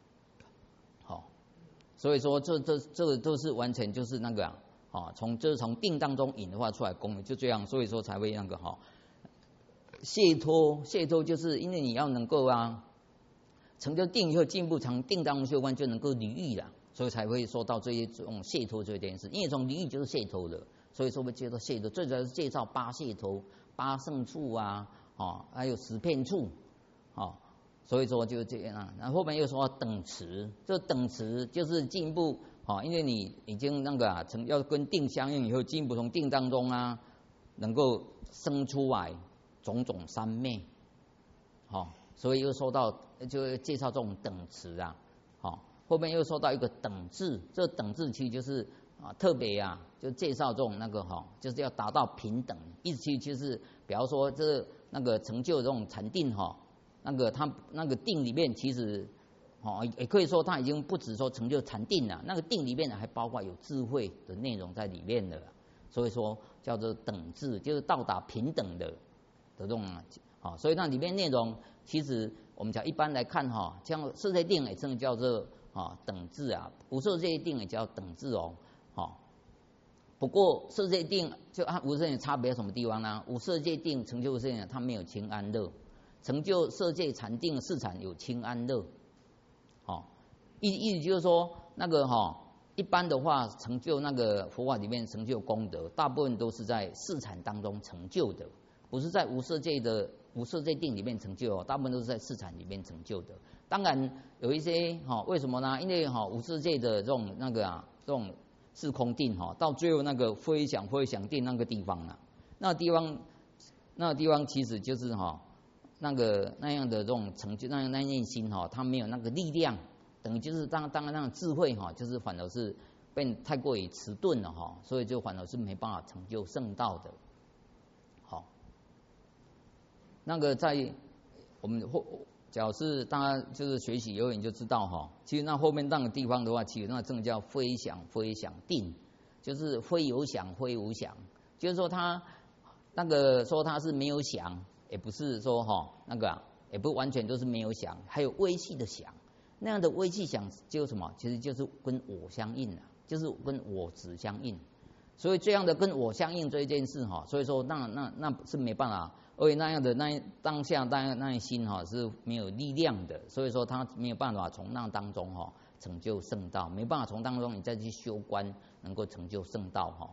Speaker 1: 所以说这这这个都是完全就是那个啊，啊从就是从定当中引发出来功能，就这样，所以说才会那个哈，解脱解脱就是因为你要能够啊，成就定以后进步从定当中修观就能够离欲了，所以才会说到这些种解脱这件事，因为从离欲就是解脱的，所以说会介绍解脱，最主要是介绍八解脱、八胜处啊，啊还有十片处，啊。所以说就这样啊，然后后面又说等持，这等持就是进一步啊，因为你已经那个啊，成要跟定相应以后，进一步从定当中啊，能够生出来种种三昧，好，所以又说到就介绍这种等持啊，好，后面又说到一个等至，这等至其实就是啊特别啊，就介绍这种那个哈，就是要达到平等，意思其实就是比方说这那个成就这种禅定哈。那个他那个定里面其实，哦也可以说他已经不止说成就禅定了，那个定里面还包括有智慧的内容在里面的，所以说叫做等至，就是到达平等的的这种啊，所以那里面内容其实我们讲一般来看哈，像色界定也称叫做啊等至啊，无色界定也叫等至哦，好，不过色界定就和无色界差别在什么地方呢？无色界定成就无色界，它没有清安乐。成就色界禅定四禅有清安乐，好，意意思就是说那个哈，一般的话成就那个佛法里面成就功德，大部分都是在四禅当中成就的，不是在无色界的无色界定里面成就，大部分都是在四禅里面成就的。当然有一些哈，为什么呢？因为哈无色界的这种那个啊，这种四空定哈，到最后那个非想非想定那个地方啊，那个地方那个地方其实就是哈。那个那样的这种成就，那样那念心哈，它没有那个力量，等于就是当当然那种智慧哈，就是反而是变太过于迟钝了哈，所以就反而是没办法成就圣道的。好，那个在我们后，假如是大家就是学习有你就知道哈，其实那后面那个地方的话，其实那正叫非想非想定，就是非有想非无想，就是说他那个说他是没有想。也不是说哈那个、啊，也不完全都是没有想，还有微细的想，那样的微细想就是什么？其实就是跟我相应啊，就是跟我执相应。所以这样的跟我相应这一件事哈，所以说那那那是没办法，而且那样的那当下那那心哈是没有力量的，所以说他没有办法从那当中哈成就圣道，没办法从当中你再去修观能够成就圣道哈。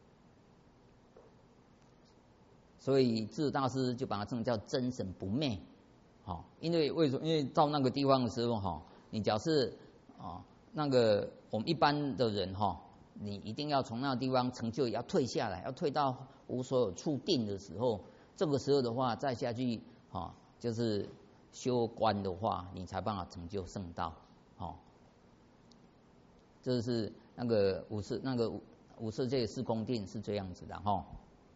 Speaker 1: 所以智大师就把它称叫真神不灭，好，因为为什么？因为到那个地方的时候哈，你假设啊那个我们一般的人哈，你一定要从那个地方成就，要退下来，要退到无所有处定的时候，这个时候的话再下去啊，就是修观的话，你才办法成就圣道。哦，这是那个五世那个五世界四宫定是这样子的哈、哦。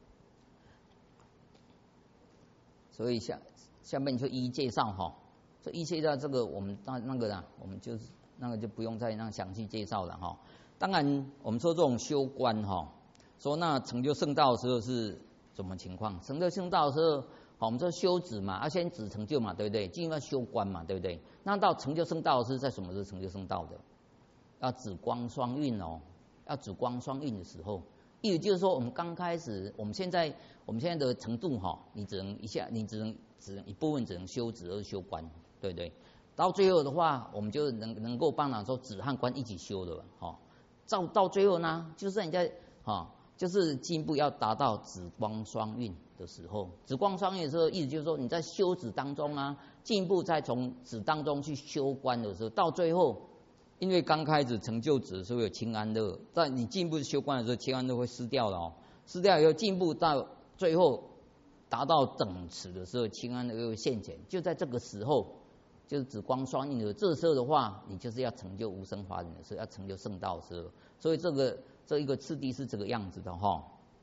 Speaker 1: 所以下下面就一一介绍哈、哦，这一介绍这个我们那那个啦，我们就是那个就不用再那详细介绍了哈、哦。当然，我们说这种修观哈、哦，说那成就圣道的时候是什么情况？成就圣道的时候，好，我们说修止嘛，要先止成就嘛，对不对？进入要修观嘛，对不对？那到成就圣道是在什么时候成就圣道的？要止光双运哦，要止光双运的时候，意思就是说，我们刚开始，我们现在我们现在的程度哈，你只能一下，你只能只能一部分只能修止而修观，对不对？到最后的话，我们就能能够帮忙说止和观一起修的哈。到到最后呢，就是你在哈，就是进一步要达到止光双运的时候，止光双运的时候，意思就是说你在修止当中啊，进一步再从止当中去修观的时候，到最后。因为刚开始成就止的时候有清安乐，但你进一步修观的时候，清安乐会失掉了哦，失掉以后进一步到最后达到等持的时候，清安乐又会现前。就在这个时候，就是止光双运的这时候的话，你就是要成就无生法忍的时候，要成就圣道的时候。所以这个这一个次第是这个样子的哈、哦。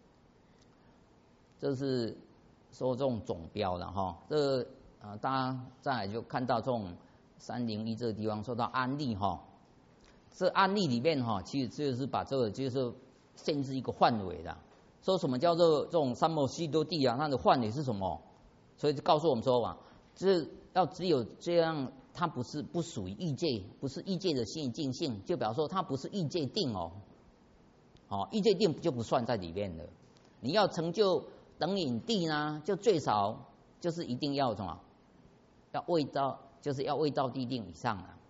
Speaker 1: 这是说这种总标的哈、哦，这啊、呃、大家再来就看到这种三零一这个地方说到安利哈。哦这案例里面哈，其实就是把这个就是限制一个范围的。说什么叫做这种三摩悉多地啊？它的范围是什么？所以就告诉我们说嘛，就是要只有这样，它不是不属于异界，不是异界的心境性，就比方说它不是异界定哦，哦，异界定就不算在里面了。你要成就等引地呢，就最少就是一定要什么？要未到，就是要未到地定以上啊。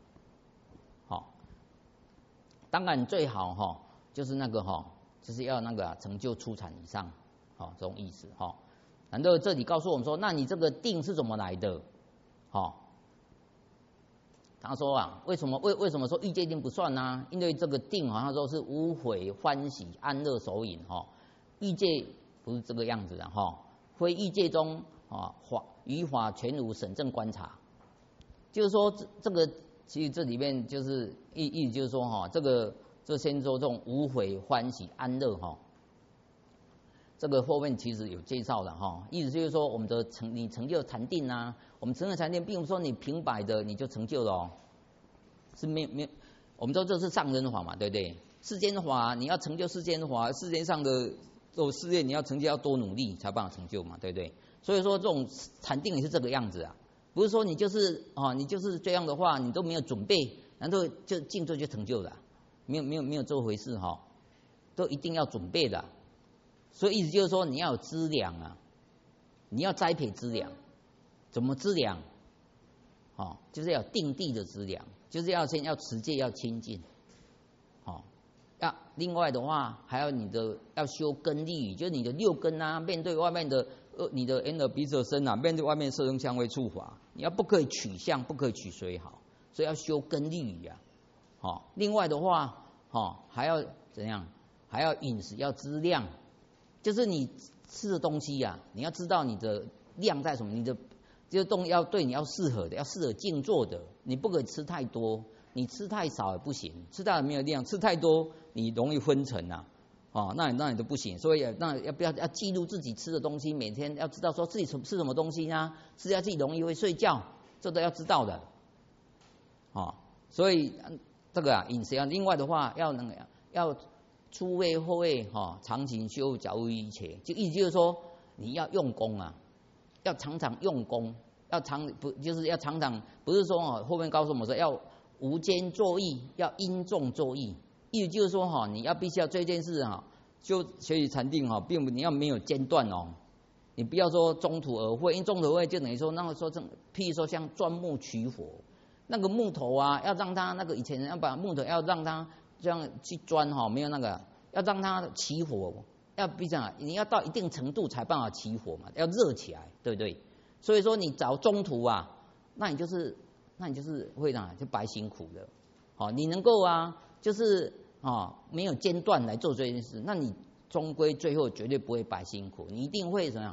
Speaker 1: 当然最好哈，就是那个哈，就是要那个、啊、成就初禅以上，好这种意思哈。然后这里告诉我们说，那你这个定是怎么来的？好，他说啊，为什么为为什么说欲界定不算呢、啊？因为这个定好像说是无悔欢喜安乐手引哈，欲界不是这个样子的哈，非欲界中啊法于法全无审正观察，就是说这这个。其实这里面就是意意思就是说哈，这个这先说这种无悔欢喜安乐哈，这个后面其实有介绍的哈，意思就是说我们的成你成就禅定啊，我们成就禅定，并不是说你平白的你就成就了哦，是没没，我们说这是上人法嘛，对不对？世间法你要成就世间法，世间上的这种事业你要成就要多努力才办法成就嘛，对不对？所以说这种禅定也是这个样子啊。不是说你就是啊，你就是这样的话，你都没有准备，然后就静坐就成就了，没有没有没有这回事哈，都一定要准备的。所以意思就是说，你要有资粮啊，你要栽培资粮，怎么资粮？哦，就是要定地的资粮，就是要先要持戒要清净，哦，要另外的话还要你的要修根力，就是你的六根啊，面对外面的。呃，你的眼耳鼻舌身啊，面对外面色声香味触法，你要不可以取相，不可以取随好，所以要修根力呀。好、哦，另外的话，哦，还要怎样？还要饮食要知量，就是你吃的东西呀、啊，你要知道你的量在什么，你的这个东西要对你要适合的，要适合静坐的，你不可以吃太多，你吃太少也不行，吃太没有量，吃太多你容易昏沉呐、啊。哦，那你那你都不行，所以那要不要要记录自己吃的东西，每天要知道说自己吃什么东西呢？吃下去容易会睡觉，这都要知道的。哦，所以这个啊饮食要另外的话要能要初位后位哈、哦，常勤修假如一切，就意思就是说你要用功啊，要常常用功，要常不就是要常常不是说哦后面告诉我们说要无间作意，要因重作意。意思就是说哈，你要必须要这件事哈，就学习禅定哈，并不你要没有间断哦，你不要说中途而废，因为中途而废就等于说那个说这，譬如说像钻木取火，那个木头啊，要让它那个以前人要把木头要让它这样去钻哈，没有那个要让它起火，要必须啊，你要到一定程度才办法起火嘛，要热起来，对不对？所以说你找中途啊，那你就是那你就是会哪就白辛苦了，好，你能够啊。就是啊，没有间断来做这件事，那你终归最后绝对不会白辛苦，你一定会怎么样？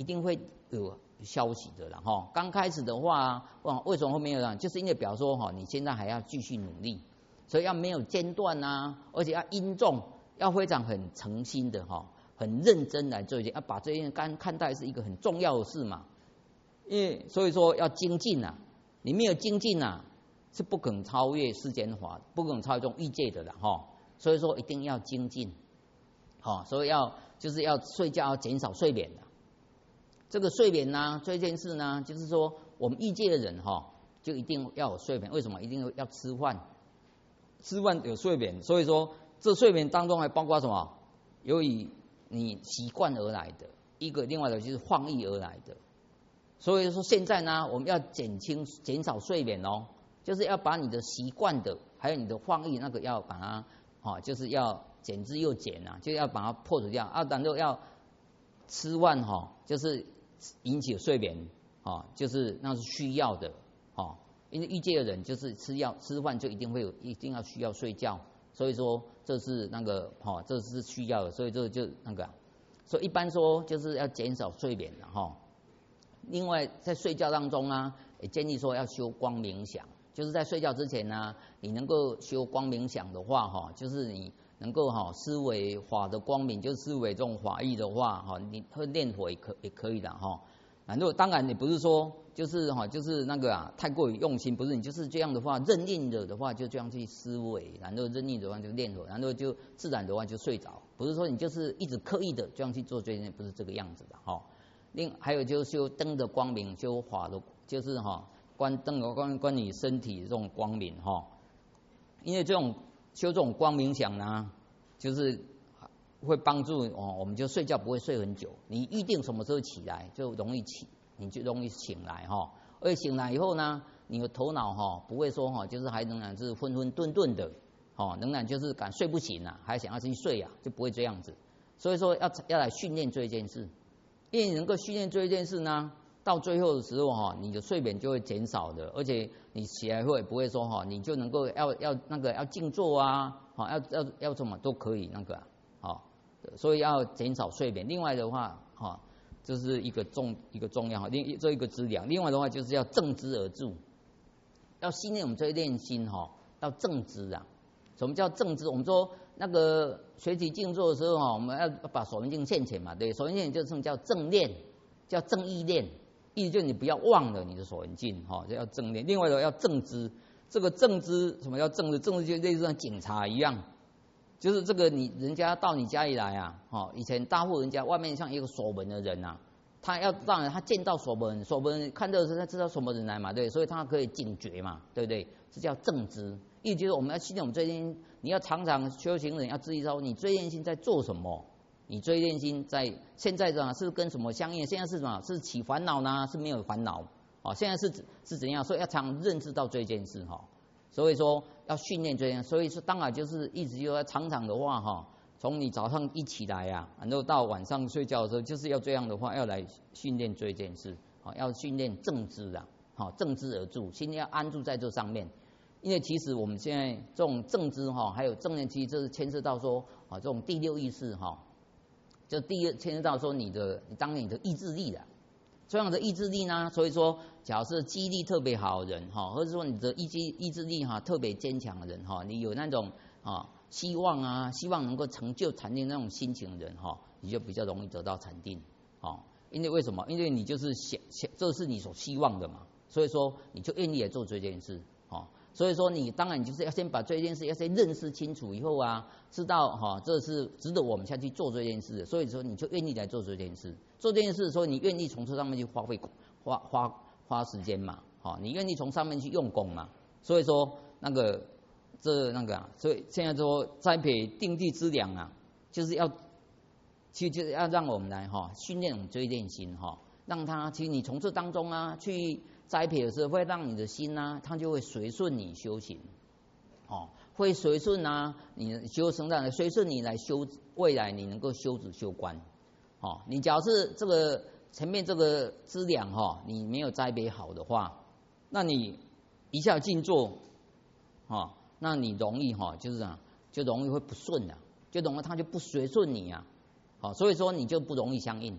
Speaker 1: 一定会有消息的啦哈。刚开始的话，哇，为什么会没有呢？就是因为表示说哈，你现在还要继续努力，所以要没有间断啊，而且要殷重，要非常很诚心的哈，很认真来做一件，要把这件看看待是一个很重要的事嘛。因为所以说要精进啊，你没有精进啊，是不可能超越世间法，不可能超越这种欲界的啦哈。所以说一定要精进，好，所以要就是要睡觉要减少睡眠的。这个睡眠呢，这件事呢，就是说我们欲界的人哈，就一定要有睡眠。为什么？一定要吃饭，吃饭有睡眠。所以说这睡眠当中还包括什么？由于你习惯而来的一个，另外的就是放逸而来的。所以说现在呢，我们要减轻减少睡眠哦，就是要把你的习惯的，还有你的放逸那个要把它，哈，就是要减之又减啊，就要把它破除掉啊。然后要吃饭哈，就是引起睡眠啊，就是那是需要的啊。因为欲界的人就是吃药吃饭就一定会有，一定要需要睡觉，所以说这是那个哈，这是需要的，所以这就那个，所以一般说就是要减少睡眠的哈。另外，在睡觉当中啊，也建议说要修光冥想，就是在睡觉之前呢、啊，你能够修光冥想的话，哈，就是你能够哈思维法的光明，就是思维这种法义的话，哈，你会念佛也可也可以的哈。然后当然你不是说就是哈就是那个啊太过于用心，不是你就是这样的话，任意的的话就这样去思维，然后任意的话就念佛，然后就自然的话就睡着，不是说你就是一直刻意的这样去做这件，不是这个样子的哈。另还有就是修灯的光明，修法的，就是哈关灯的关关你身体这种光明哈，因为这种修这种光明想呢，就是会帮助哦，我们就睡觉不会睡很久，你预定什么时候起来就容易起，你就容易醒来哈，而且醒来以后呢，你的头脑哈不会说哈，就是还仍然是混混沌沌的，哦，仍然就是敢睡不醒啊，还想要去睡啊，就不会这样子，所以说要要来训练这件事。因为你能够训练这一件事呢，到最后的时候哈，你的睡眠就会减少的，而且你起来后也不会说哈，你就能够要要那个要静坐啊，好要要要什么都可以那个，好，所以要减少睡眠。另外的话哈，这是一个重一个重要，另这一个资粮。另外的话就是要正知而住，要训练我们这一练心哈，要正知啊。什么叫正知？我们说那个学习静坐的时候哈，我们要把守门镜现前嘛，对，守门镜就是叫正念，叫正意念，意思就是你不要忘了你的守门镜哈，这叫正念。另外的要正知，这个正知什么叫正知？正知就类似像警察一样，就是这个你人家到你家里来啊，哈，以前大户人家外面像一个守门的人啊，他要当然他见到守门，守门人看到的时候他知道什么人来嘛，对，所以他可以警觉嘛，对不对？这叫正知。意思就是我们要训练我们最近，你要常常修行人要注意到你最念心在做什么，你最念心在现在呢是跟什么相应？现在是什么？是起烦恼呢？是没有烦恼？哦，现在是是怎样？所以要常认知到这件事哈。所以说要训练这件，所以说当然就是一直就要常常的话哈，从你早上一起来呀、啊，然后到晚上睡觉的时候，就是要这样的话，要来训练这件事，好，要训练正知啊，好，正知而住，心要安住在这上面。因为其实我们现在这种正知哈，还有正念，其实这是牵涉到说啊，这种第六意识哈，就第一牵涉到说你的，你当你的意志力的，这样的意志力呢，所以说，假如是记忆力特别好的人哈，或者说你的意志意志力哈特别坚强的人哈，你有那种啊希望啊，希望能够成就禅定那种心情的人哈，你就比较容易得到禅定，哦，因为为什么？因为你就是想想，这是你所希望的嘛，所以说你就愿意来做这件事，哦。所以说，你当然你就是要先把这件事要先认识清楚以后啊，知道哈、哦，这是值得我们下去做这件事的。所以说，你就愿意来做这件事。做这件事的时候，你愿意从这上面去花费花花花时间嘛？好、哦，你愿意从上面去用功嘛？所以说，那个这那个啊，所以现在说栽培定地之良啊，就是要其实就是要让我们来哈、哦、训练我们这一念心哈、哦，让他其实你从这当中啊去。栽培的时候，会让你的心呢、啊，它就会随顺你修行，哦，会随顺啊，你修生长，随顺你来修未来，你能够修止修观，哦，你假如是这个前面这个资粮哈，你没有栽培好的话，那你一下静坐，哦，那你容易哈，就是啊，就容易会不顺啊，就容易它就不随顺你啊，好，所以说你就不容易相应。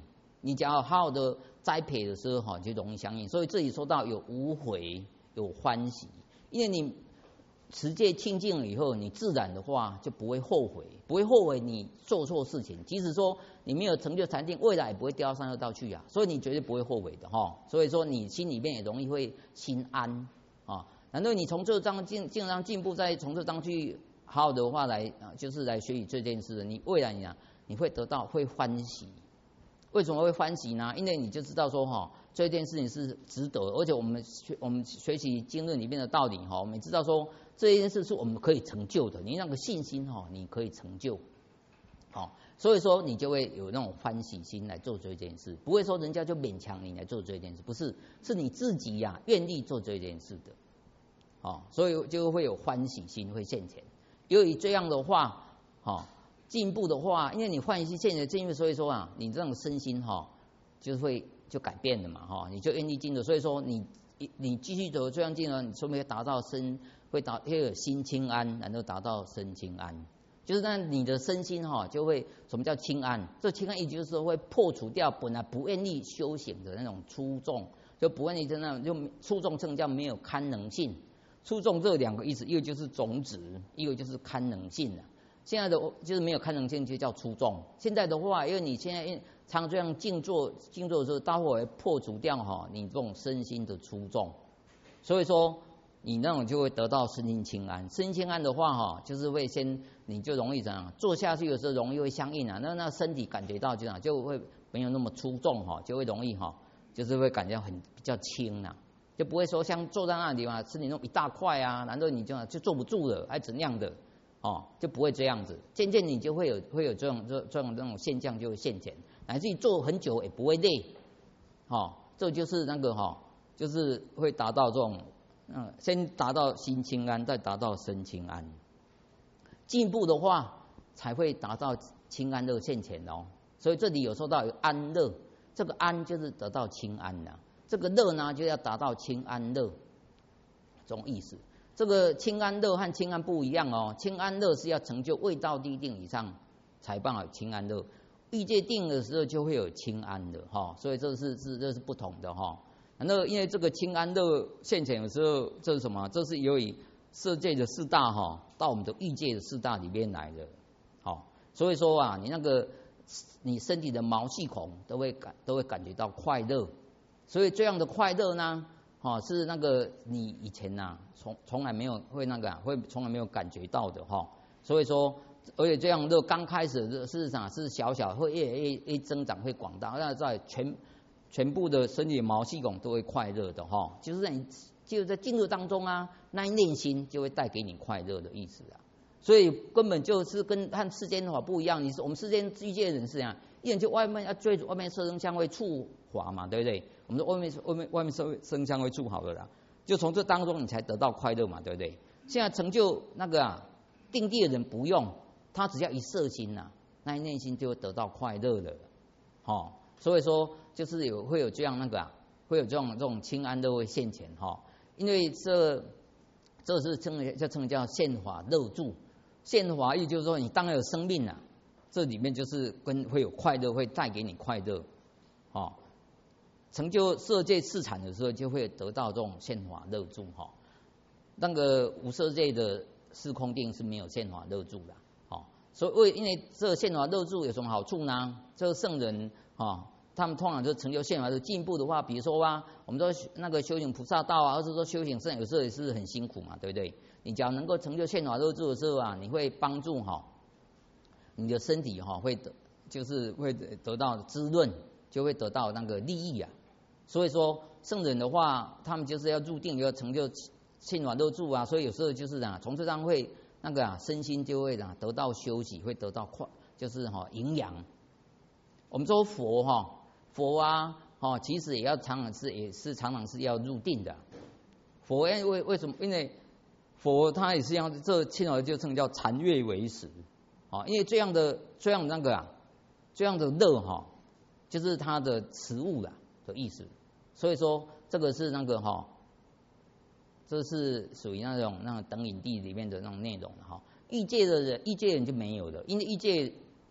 Speaker 1: 你只要好好的栽培的时候哈，就容易相应。所以这里说到有无悔，有欢喜，因为你持戒清净了以后，你自然的话就不会后悔，不会后悔你做错事情。即使说你没有成就禅定，未来也不会掉到三恶道去啊，所以你绝对不会后悔的哈。所以说你心里面也容易会心安啊。难道你从这章进进章进步，再从这章去好好的话来啊，就是来学习这件事，你未来你啊，你会得到会欢喜。为什么会欢喜呢？因为你就知道说哈，这件事情是值得，而且我们学我们学习经论里面的道理哈，我们知道说这件事是我们可以成就的，你那个信心哈，你可以成就，好，所以说你就会有那种欢喜心来做这件事，不会说人家就勉强你来做这件事，不是，是你自己呀、啊、愿意做这件事的，好，所以就会有欢喜心会现前。由于这样的话，好。进步的话，因为你欢喜现前进步，所以说啊，你这种身心哈、哦，就会就改变了嘛哈、哦，你就愿意进入，所以说你你继续走这样进呢，你说明达到身会达会有心清安，然后达到身清安，就是那你的身心哈、哦、就会什么叫清安？这清安也就是说会破除掉本来不愿意修行的那种粗重，就不愿意的那种就粗重称叫没有堪能性。粗重这两个意思，一个就是种子，一个就是堪能性了。现在的就是没有堪能性就叫粗重。现在的话，因为你现在常这样静坐，静坐的时候，它会破除掉哈你这种身心的粗重，所以说你那种就会得到身心清安。身心清安的话哈，就是会先你就容易怎样坐下去的时候容易会相应啊，那那身体感觉到这样就会没有那么粗重哈，就会容易哈，就是会感觉很比较轻啊，就不会说像坐在那里嘛，身体那么一大块啊，难道你这样就坐不住了，还怎样的？哦，就不会这样子，渐渐你就会有会有这种这这种这种现象就会现前，乃至于坐很久也不会累，哦，这就是那个哈、哦，就是会达到这种，嗯，先达到心清安，再达到身清安，进步的话才会达到清安乐现前哦。所以这里有说到有安乐，这个安就是得到清安的，这个乐呢就要达到清安乐，这种意思。这个清安乐和清安不一样哦，清安乐是要成就未到地定以上才办法清安乐，欲界定的时候就会有清安的哈、哦，所以这是是这是不同的哈、哦。那因为这个清安乐现前有时候这是什么？这是由于色界的四大哈、哦、到我们的欲界的四大里面来的，好、哦，所以说啊，你那个你身体的毛细孔都会感都会感觉到快乐，所以这样的快乐呢。哦，是那个你以前呐、啊，从从来没有会那个、啊，会从来没有感觉到的哈、哦。所以说，而且这样热刚开始的事实上是小小，会越越越增长，会广大，那在全全部的身体毛细孔都会快乐的哈、哦。就是在你就在进入当中啊，那一念心就会带给你快乐的意思啊。所以根本就是跟和世间的法不一样。你是我们世间欲界人是这样，一人就外面要追逐外面色声香味触法嘛，对不对？我们说外面外面外面声声香味触好了啦，就从这当中你才得到快乐嘛，对不对？现在成就那个啊定地的人不用，他只要一摄心呐、啊，那内心就会得到快乐了，哦，所以说就是有会有这样那个啊，会有这种这种清安乐会现前哈、哦，因为这这是称叫称叫现法乐住，现法意就是说你当然有生命了、啊，这里面就是跟会有快乐，会带给你快乐，哦。成就色界四禅的时候，就会得到这种现法乐住哈。那个无色界的四空定是没有现法乐住的，哦，所以为因为这个现法乐住有什么好处呢？这个圣人啊，他们通常就成就现法的进步的话，比如说啊，我们说那个修行菩萨道啊，或者说修行圣，有时候也是很辛苦嘛，对不对？你只要能够成就现法乐住的时候啊，你会帮助哈，你的身体哈会得就是会得到滋润，就会得到那个利益啊。所以说圣人的话，他们就是要入定，要成就现法乐住啊。所以有时候就是啊，从这张会那个啊，身心就会啊得到休息，会得到快，就是哈、哦、营养。我们说佛哈、哦，佛啊，哈、哦，其实也要常常是也是常常是要入定的。佛因为为什么？因为佛他也是要这现法就称叫禅悦为食啊，因为这样的这样那个啊，这样的乐哈、哦，就是它的食物啦的意思。所以说这个是那个哈、哦，这是属于那种那种等引地里面的那种内容哈。欲界的人，欲界人就没有了，因为欲界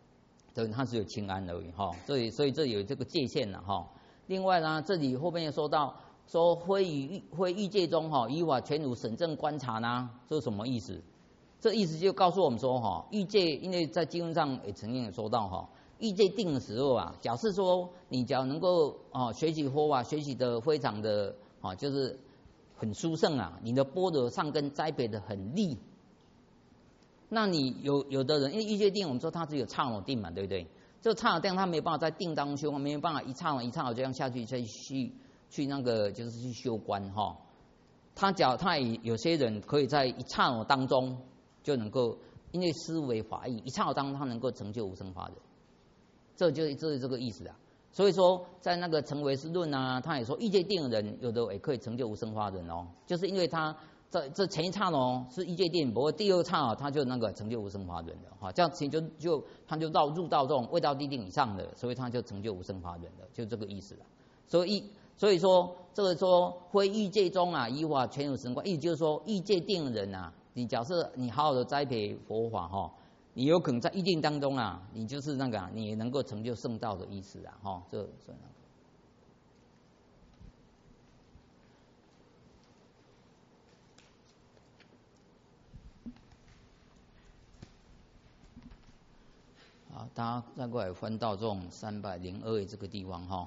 Speaker 1: 对，它只有清安而已哈。所以所以这有这个界限了哈。另外呢，这里后面又说到说非于非欲界中哈，依法全如审证观察呢，这是什么意思？这意思就告诉我们说哈，欲界因为在经文上也曾经有说到哈，欲界定的时候啊，假设说你只要能够啊学习佛法，学习的非常的啊就是很殊胜啊，你的般若上根栽培的很利。那你有有的人，因为欲界定，我们说它只有刹那定嘛，对不对？这刹那定，它没办法在定当中修，没有办法一刹那一刹那这样下去，再去去那个就是去修观哈。他讲他有些人可以在一刹那当中就能够，因为思维法义，一刹那当中他能够成就无生法忍，这就这是这个意思啊。所以说，在那个成唯识论啊，他也说欲界定的人有的也可以成就无生法忍哦，就是因为他。这这前一刹那是欲界定，不过第二刹那他就那个成就无生法忍了哈，这样其实就就他就到入到这种未到地定以上的，所以他就成就无生法忍了，就这个意思了。所以所以说这个说非欲界中啊，依法全有神观，意思就是说欲界定的人啊，你假设你好好的栽培佛法哈，你有可能在欲定当中啊，你就是那个、啊、你也能够成就圣道的意思啊哈，这这。啊，大家再过来翻到这种三百零二页这个地方哈，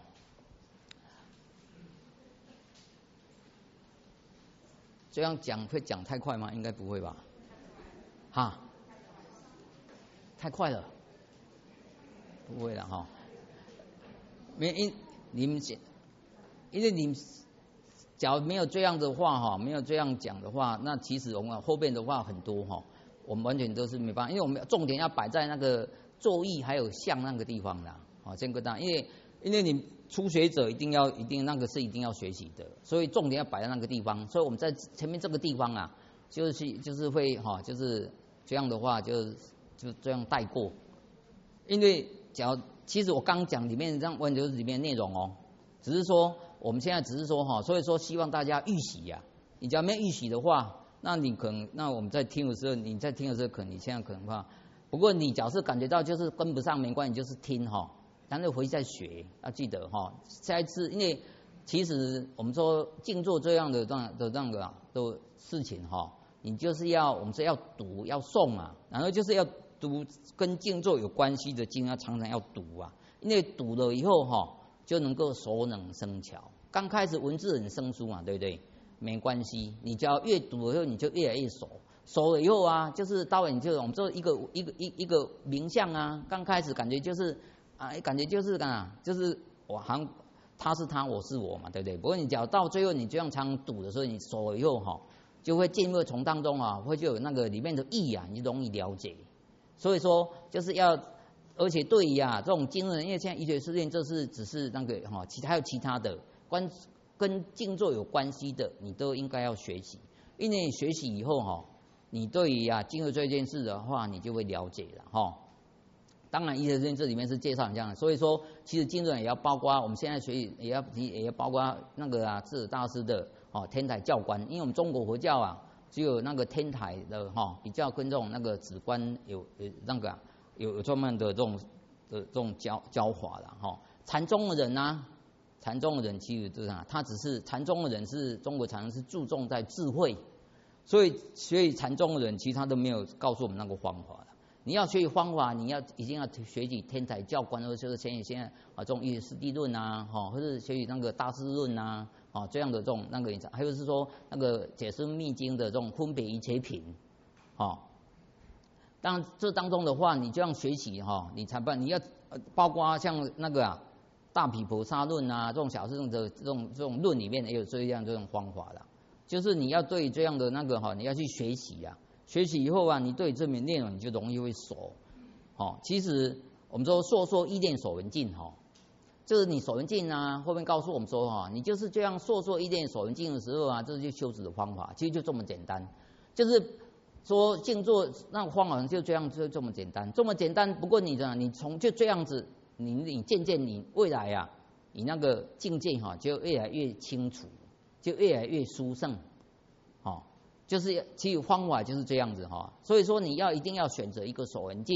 Speaker 1: 这样讲会讲太快吗？应该不会吧？哈，太快了，不会了哈。没因你们因为你们假如没有这样的话哈，没有这样讲的话，那其实我们后边的话很多哈，我们完全都是没办法，因为我们重点要摆在那个。作意还有相那个地方啦，啊，先跟大家，因为因为你初学者一定要一定那个是一定要学习的，所以重点要摆在那个地方，所以我们在前面这个地方啊，就是就是会哈，就是这样的话就就这样带过，因为假如其实我刚讲里面这样问就是里面内容哦，只是说我们现在只是说哈，所以说希望大家预习呀、啊，你只要没有预习的话，那你可能那我们在听的时候，你在听的时候可能你现在可能怕。不过你假设感觉到就是跟不上没关系，就是听哈，然后回去再学，要记得哈。下一次，因为其实我们说静坐这样的这样的这样的的事情哈，你就是要我们是要读要诵啊，然后就是要读跟静坐有关系的经啊，常常要读啊，因为读了以后哈，就能够熟能生巧。刚开始文字很生疏嘛，对不对？没关系，你只要越读了以后，你就越来越熟。熟了以后啊，就是到你就我们说一个一个一一个名相啊，刚开始感觉就是啊，感觉就是干啊，就是我好像他是他，我是我嘛，对不对？不过你只要到最后你这样常赌的时候，你熟了以后哈，就会进入从当中啊，会就有那个里面的意啊，你容易了解。所以说就是要，而且对于啊这种经论，因为现在医学实验这是只是那个哈，其他还有其他的关跟静坐有关系的，你都应该要学习，因为学习以后哈。你对于啊静坐这件事的话，你就会了解了哈。当然，医学院这里面是介绍这样的，所以说其实静坐也要包括我们现在学习也要也要包括那个啊智者大师的哦天台教观，因为我们中国佛教啊只有那个天台的哈比较跟这种那个止观有有那个、啊、有有专门的这种的这种教教法了哈。禅宗的人啊，禅宗的人其实就是啊，他只是禅宗的人是中国禅宗是注重在智慧。所以，所以禅宗的人其实他都没有告诉我们那个方法了。你要学习方法，你要一定要学习天台教观，或者就是现在现在啊这种《四谛论》啊，哈，或者学习那个《大智论》啊，啊这样的这种那个，还有是说那个解释密经的这种分别一切品，啊。当然这当中的话，你这样学习哈，你才办，你要包括像那个啊《大毗婆沙论》啊这种小乘的这种这种论里面也有这样这种方法的。就是你要对这样的那个哈，你要去学习啊，学习以后啊，你对这门内容你就容易会熟。好，其实我们说说说依练守文静哈，就是你守文静啊，后面告诉我们说哈，你就是这样说说依练守文静的时候啊，这就是修持的方法，其实就这么简单，就是说静坐那个方法就这样就这么简单，这么简单。不过你呢，你从就这样子，你你渐渐你未来啊，你那个境界哈就越来越清楚。就越来越殊胜，哦，就是其实方法就是这样子哈。所以说你要一定要选择一个守文静，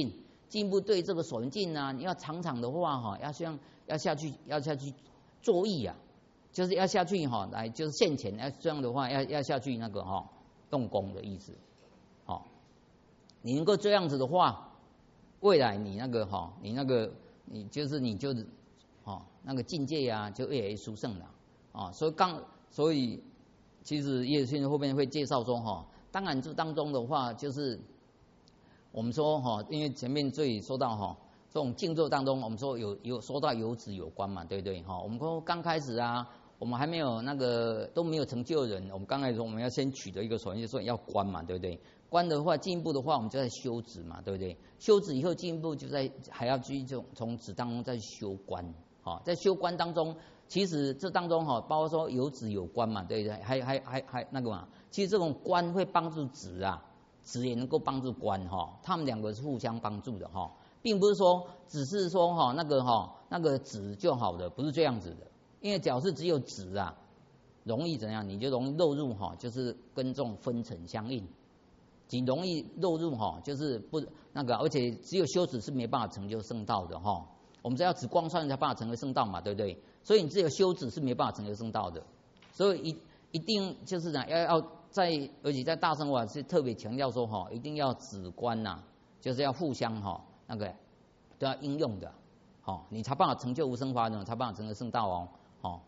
Speaker 1: 进一步对这个环境啊，你要常常的话哈，要像要下去要下去作意啊，就是要下去哈，来就是现前要这样的话要要下去那个哈动工的意思，好，你能够这样子的话，未来你那个哈，你那个你就是你就是哦那个境界啊就越来越殊胜了啊，所以刚所以其实叶先生后面会介绍说哈，当然这当中的话就是我们说哈，因为前面这里说到哈，这种静坐当中，我们说有有说到有止有观嘛，对不对哈？我们说刚开始啊，我们还没有那个都没有成就的人，我们刚开始说我们要先取得一个首先就是说要观嘛，对不对？观的话，进一步的话，我们就在修止嘛，对不对？修止以后，进一步就在还要去这种从止当中再修观，哈，在修观当中，其实这当中哈，包括说有止有观嘛，对不对？还还还还那个嘛，其实这种观会帮助止啊。止也能够帮助观哈，他们两个是互相帮助的哈，并不是说只是说哈那个哈那个止就好的，不是这样子的。因为只要是只有止啊，容易怎样？你就容易落入哈，就是跟这种分层相应，仅容易落入哈，就是不那个，而且只有修止是没办法成就圣道的哈。我们只要止光算才办法成为圣道嘛，对不对？所以你只有修止是没办法成为圣道的，所以一一定就是呢要要。在而且在大乘法是特别强调说哈，一定要止观呐，就是要互相哈那个都要应用的，好，你才办法成就无生法忍，才办法成就圣道哦，好，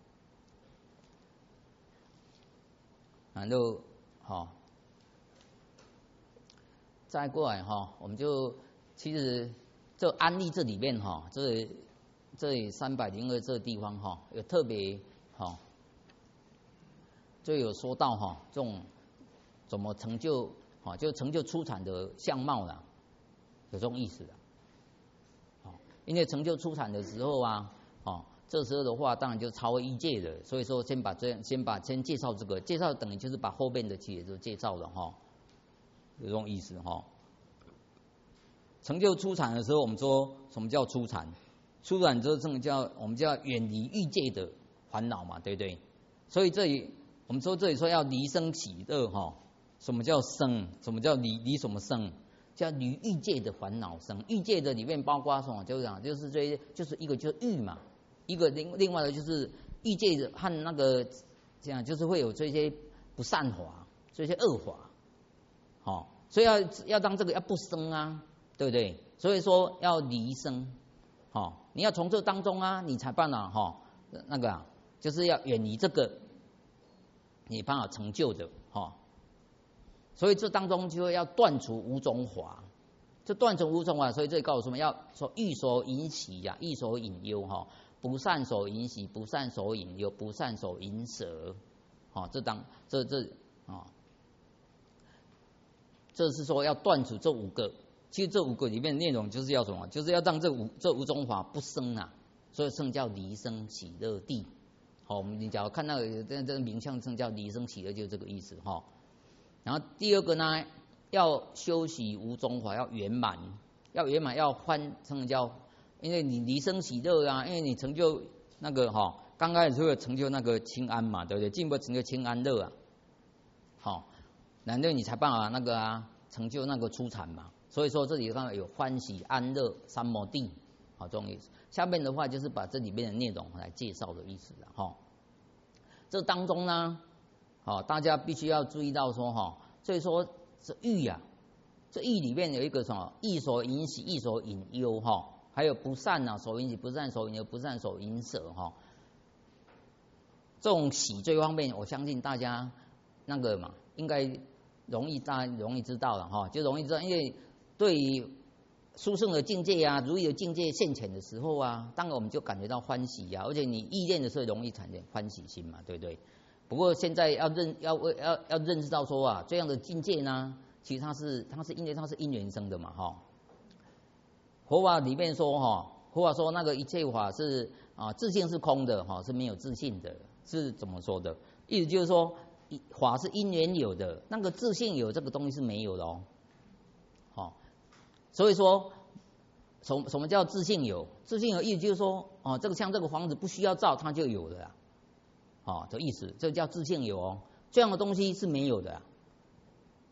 Speaker 1: 然后好，再过来哈，我们就其实这安利这里面哈，这这三百零二这个地方哈，有特别好。就有说到哈，这种怎么成就哈，就成就出产的相貌啦，有这种意思的。哦，因为成就出产的时候啊，哦，这时候的话当然就超越一界的，所以说先把这样，先把先介绍这个，介绍等于就是把后面的其实都介绍了哈，有这种意思哈。成就出产的时候，我们说什么叫出产？出产之后，这个叫我们叫远离欲界的烦恼嘛，对不对？所以这里。我们说这里说要离生喜乐哈，什么叫生？什么叫离离什么生？叫离欲界的烦恼生。欲界的里面包括什么？就是讲就是这些，就是一个就是欲嘛，一个另另外的就是欲界的和那个这样，就是会有这些不善法，这些恶法，好、哦，所以要要让这个要不生啊，对不对？所以说要离生，好、哦，你要从这当中啊，你才办啊，哈、哦，那个啊，就是要远离这个。你办法成就的哈、哦，所以这当中就要断除五种法，这断除五种法，所以这里告诉我们要说欲所引起呀、啊，欲所引忧哈，不善所引起，不善所引忧，不善所引舍，好、哦，这当这这啊、哦，这是说要断除这五个，其实这五个里面内容就是要什么？就是要让这五这五种法不生啊，所以圣叫离生喜乐地。好，我们你假如看到这这个名相称叫离生喜乐，就是这个意思哈。然后第二个呢，要修习无中法，要圆满，要圆满，要欢称叫，因为你离生喜乐啊，因为你成就那个哈，刚开始会成就那个清安嘛，对不对？进一步成就清安乐啊，好，然后你才办法那个啊，成就那个出产嘛。所以说这里刚有欢喜安乐三摩地。好，这种意思。下面的话就是把这里面的内容来介绍的意思了哈。这当中呢，好，大家必须要注意到说哈，所以说这欲啊，这欲里面有一个什么？欲所引喜，欲所引忧哈，还有不善啊，所引喜，不善所引忧，不善所引舍哈。这种喜这方面，我相信大家那个嘛，应该容易大家容易知道了哈，就容易知道，因为对于殊胜的境界啊，如意的境界现前的时候啊，当然我们就感觉到欢喜啊，而且你意念的时候容易产生欢喜心嘛，对不对？不过现在要认要要要认识到说啊，这样的境界呢，其实它是它是因为它是因缘生的嘛，哈。佛法里面说哈，佛法说那个一切法是啊自性是空的哈，是没有自性的，是怎么说的？意思就是说，法是因缘有的，那个自性有这个东西是没有的哦，好。所以说，什什么叫自性有？自性有意思就是说，哦，这个像这个房子不需要造，它就有了啦，哦，这意思，这叫自性有哦。这样的东西是没有的，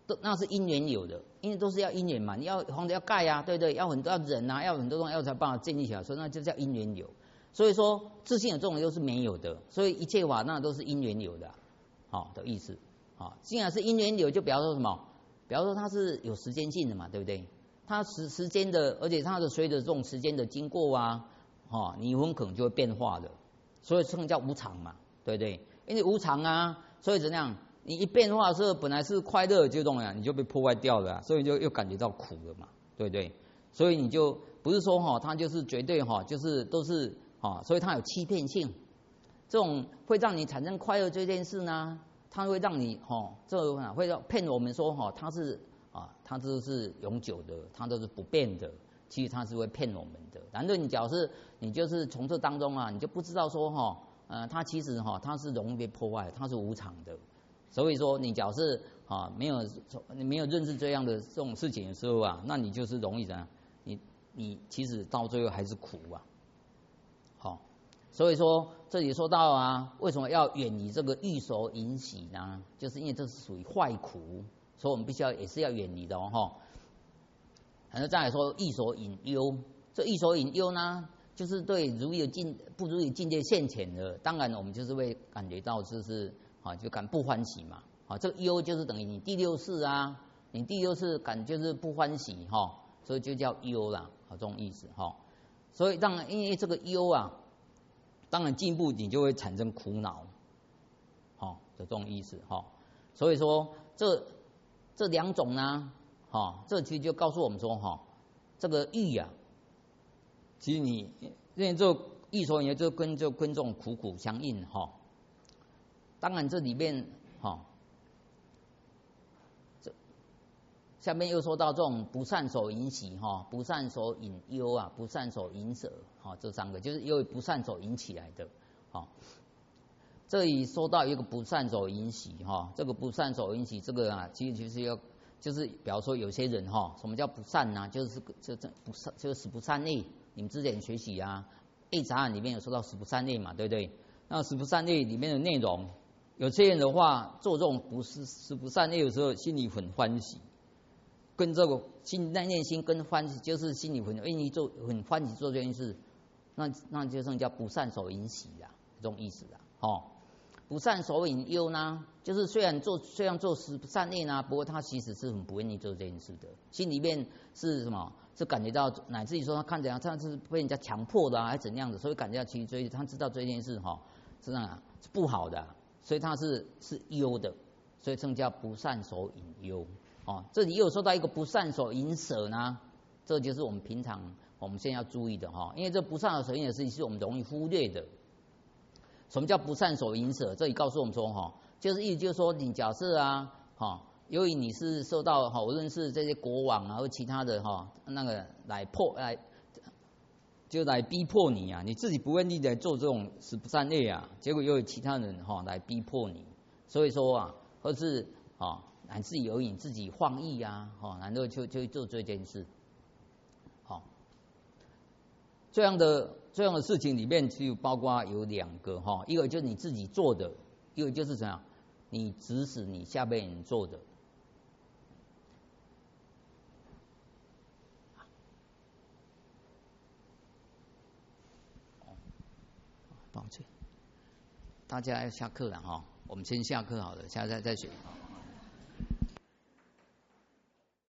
Speaker 1: 都那是因缘有的，因为都是要因缘嘛，你要房子要盖啊，对不对？要很多要人啊，要很多东西要才办法建立起来，所以那就叫因缘有。所以说自性有这种都是没有的，所以一切法那都是因缘有的，好、哦、的意思。好、哦，既然是因缘有，就表示说什么？表示说它是有时间性的嘛，对不对？它时时间的，而且它的随着这种时间的经过啊，哦，你很可能就会变化的，所以这个叫无常嘛，对不对？因为无常啊，所以怎样？你一变化的时候，本来是快乐的阶段啊，你就被破坏掉了、啊，所以就又感觉到苦了嘛，对不对？所以你就不是说哈，它就是绝对哈，就是都是啊，所以它有欺骗性，这种会让你产生快乐这件事呢，它会让你哈，这个会让骗我们说哈，它是啊，它这是永久的，它都是不变的，其实它是会骗我们的。难道你假如是你就是从这当中啊，你就不知道说哈，呃，它其实哈，它是容易被破坏，它是无常的。所以说，你假设啊没有你没有认识这样的这种事情的时候啊，那你就是容易怎样？你你其实到最后还是苦啊。好、哦，所以说这里说到啊，为什么要远离这个欲所引喜呢？就是因为这是属于坏苦，所以我们必须要也是要远离的哦哈。然后再来说欲所引忧，这欲所引忧呢，就是对如意的境不如意境界现前的，当然我们就是会感觉到就是。啊，就感不欢喜嘛，啊，这个忧就是等于你第六识啊，你第六识感就是不欢喜哈、哦，所以就叫忧啦，啊，这种意思哈、哦。所以当然因为这个忧啊，当然进一步你就会产生苦恼，好、哦、的这种意思哈、哦。所以说这这两种呢，哈、哦，这其实就告诉我们说哈、哦，这个欲啊，其实你因为这欲所引就跟就跟这种苦苦相应哈。哦当然，这里面哈、哦，这下面又说到这种不善所引喜哈、哦，不善所引忧啊，不善所引舍哈、哦，这三个就是因为不善所引起来的。哈、哦，这里说到一个不善所引喜哈、哦，这个不善所引喜这个啊，其实就是要就是比方说有些人哈、哦，什么叫不善呢、啊？就是这这不善就是十不善类，你们之前学习啊，《杂案》里面有说到十不善类嘛，对不对？那十不善类里面的内容。有些人的话做这种不是十不善业，有时候心里很欢喜，跟这个心内内心跟欢喜，就是心里很愿意做很欢喜做这件事，那那就是叫不善所引喜啦，这种意思啦。哦，不善所引忧呢，就是虽然做虽然做十不善业呢，不过他其实是很不愿意做这件事的，心里面是什么？是感觉到乃至于说他看起来他是被人家强迫的啊，还是怎样的，所以感觉到其实追他知道这件事哈、哦，是这样是不好的、啊。所以它是是忧的，所以称叫不善所引忧。哦，这里又说到一个不善所引舍呢，这就是我们平常我们现在要注意的哈、哦，因为这不善所引的事情是我们容易忽略的。什么叫不善所引舍？这里告诉我们说哈、哦，就是意思就是说，你假设啊，哈、哦，由于你是受到哈，无论是这些国王啊或其他的哈、哦，那个来迫来。就来逼迫你啊！你自己不愿意来做这种十不善业啊，结果又有其他人哈、哦、来逼迫你，所以说啊，或是啊，乃至由于你自己放逸啊，哈，然后就就做这件事，好、哦，这样的这样的事情里面就包括有两个哈、哦，一个就是你自己做的，一个就是怎样，你指使你下面人做的。抱歉，大家要下课了哈，我们先下课好了，下次再再学。